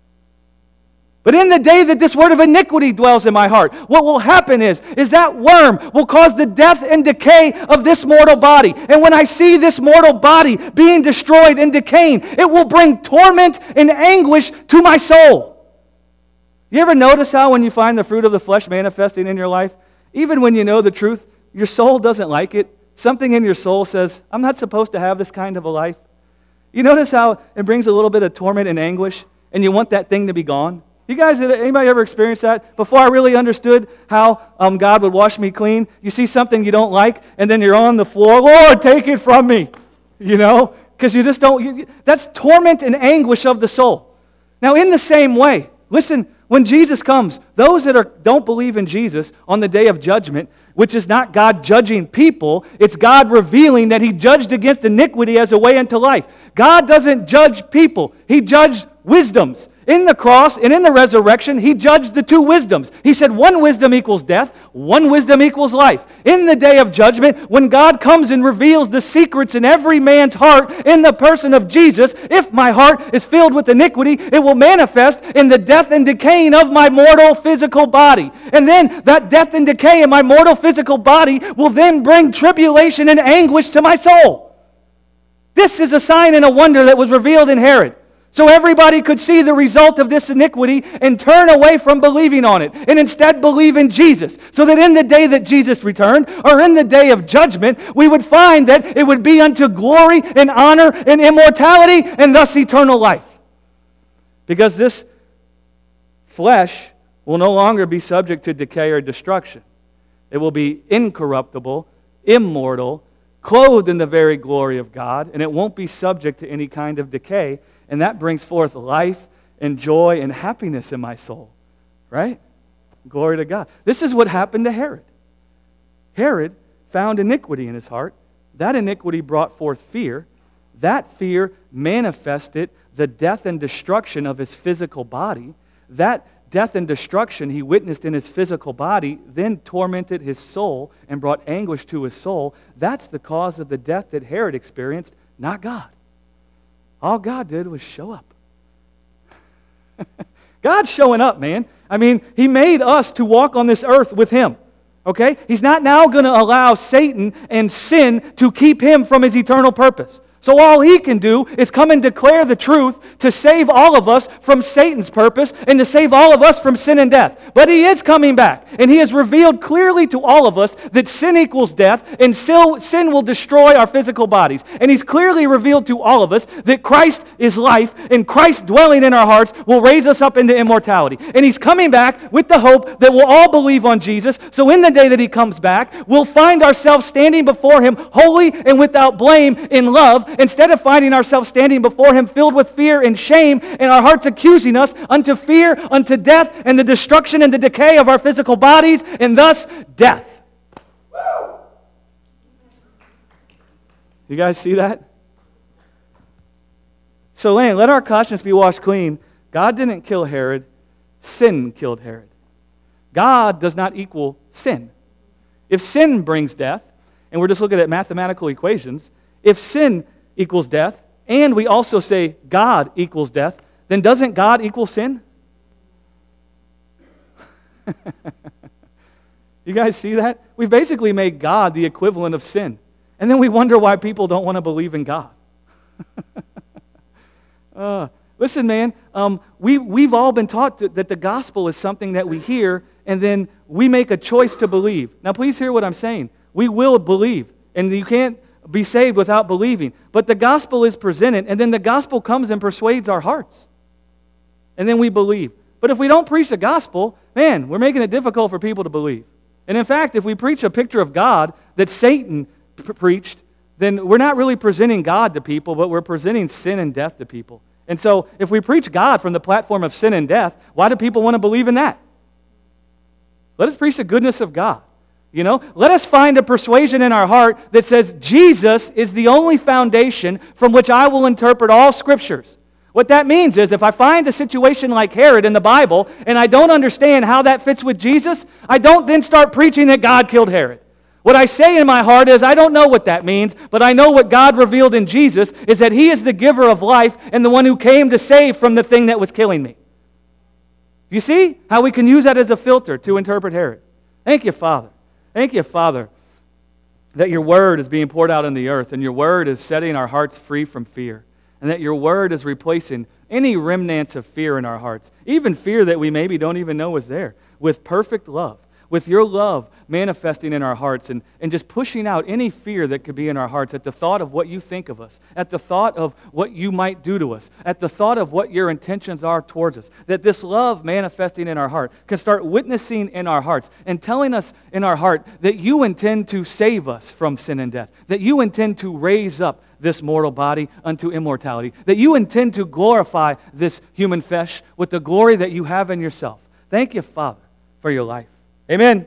[SPEAKER 1] But in the day that this word of iniquity dwells in my heart, what will happen is, is that worm will cause the death and decay of this mortal body. And when I see this mortal body being destroyed and decaying, it will bring torment and anguish to my soul. You ever notice how when you find the fruit of the flesh manifesting in your life, even when you know the truth, your soul doesn't like it? Something in your soul says, I'm not supposed to have this kind of a life. You notice how it brings a little bit of torment and anguish, and you want that thing to be gone? You guys, anybody ever experienced that? Before I really understood how um, God would wash me clean, you see something you don't like, and then you're on the floor, Lord, take it from me. You know? Because you just don't, you, that's torment and anguish of the soul. Now, in the same way, listen, when Jesus comes, those that are, don't believe in Jesus on the day of judgment, which is not God judging people, it's God revealing that He judged against iniquity as a way into life. God doesn't judge people. He judged wisdoms. In the cross and in the resurrection, He judged the two wisdoms. He said one wisdom equals death, one wisdom equals life. In the day of judgment, when God comes and reveals the secrets in every man's heart in the person of Jesus, if my heart is filled with iniquity, it will manifest in the death and decaying of my mortal physical body. And then that death and decay in my mortal physical body will then bring tribulation and anguish to my soul. This is a sign and a wonder that was revealed in Herod. So everybody could see the result of this iniquity and turn away from believing on it and instead believe in Jesus. So that in the day that Jesus returned, or in the day of judgment, we would find that it would be unto glory and honor and immortality and thus eternal life. Because this flesh will no longer be subject to decay or destruction. It will be incorruptible, immortal, clothed in the very glory of God, and it won't be subject to any kind of decay. And that brings forth life and joy and happiness in my soul. Right? Glory to God. This is what happened to Herod. Herod found iniquity in his heart. That iniquity brought forth fear. That fear manifested the death and destruction of his physical body. That death and destruction he witnessed in his physical body then tormented his soul and brought anguish to his soul. That's the cause of the death that Herod experienced, not God. All God did was show up. God's showing up, man. I mean, He made us to walk on this earth with Him. Okay? He's not now going to allow Satan and sin to keep Him from His eternal purpose. So all He can do is come and declare the truth to save all of us from Satan's purpose and to save all of us from sin and death. But He is coming back, and He has revealed clearly to all of us that sin equals death, and sin will destroy our physical bodies. And He's clearly revealed to all of us that Christ is life, and Christ dwelling in our hearts will raise us up into immortality. And He's coming back with the hope that we'll all believe on Jesus. So in the day that He comes back, we'll find ourselves standing before Him holy and without blame in love, instead of finding ourselves standing before Him filled with fear and shame and our hearts accusing us unto fear, unto death, and the destruction and the decay of our physical bodies, and thus death. You guys see that? So, Lane, let our conscience be washed clean. God didn't kill Herod. Sin killed Herod. God does not equal sin. If sin brings death, and we're just looking at mathematical equations, if sin equals death, and we also say God equals death, then doesn't God equal sin? You guys see that? We've basically made God the equivalent of sin. And then we wonder why people don't want to believe in God. uh, Listen, man, um, we, we've all been taught to, that the gospel is something that we hear, and then we make a choice to believe. Now, please hear what I'm saying. We will believe, and you can't be saved without believing. But the gospel is presented, and then the gospel comes and persuades our hearts. And then we believe. But if we don't preach the gospel, man, we're making it difficult for people to believe. And in fact, if we preach a picture of God that Satan p- preached, then we're not really presenting God to people, but we're presenting sin and death to people. And so, if we preach God from the platform of sin and death, why do people want to believe in that? Let us preach the goodness of God. You know, let us find a persuasion in our heart that says Jesus is the only foundation from which I will interpret all Scriptures. What that means is if I find a situation like Herod in the Bible and I don't understand how that fits with Jesus, I don't then start preaching that God killed Herod. What I say in my heart is, I don't know what that means, but I know what God revealed in Jesus is that He is the giver of life and the one who came to save from the thing that was killing me. You see how we can use that as a filter to interpret Herod? Thank you, Father. Thank you, Father, that your word is being poured out on the earth and your word is setting our hearts free from fear, and that your word is replacing any remnants of fear in our hearts, even fear that we maybe don't even know is there, with perfect love. With your love manifesting in our hearts and, and just pushing out any fear that could be in our hearts at the thought of what you think of us, at the thought of what you might do to us, at the thought of what your intentions are towards us. That this love manifesting in our heart can start witnessing in our hearts and telling us in our heart that you intend to save us from sin and death, that you intend to raise up this mortal body unto immortality, that you intend to glorify this human flesh with the glory that you have in yourself. Thank you, Father, for your life. Amen.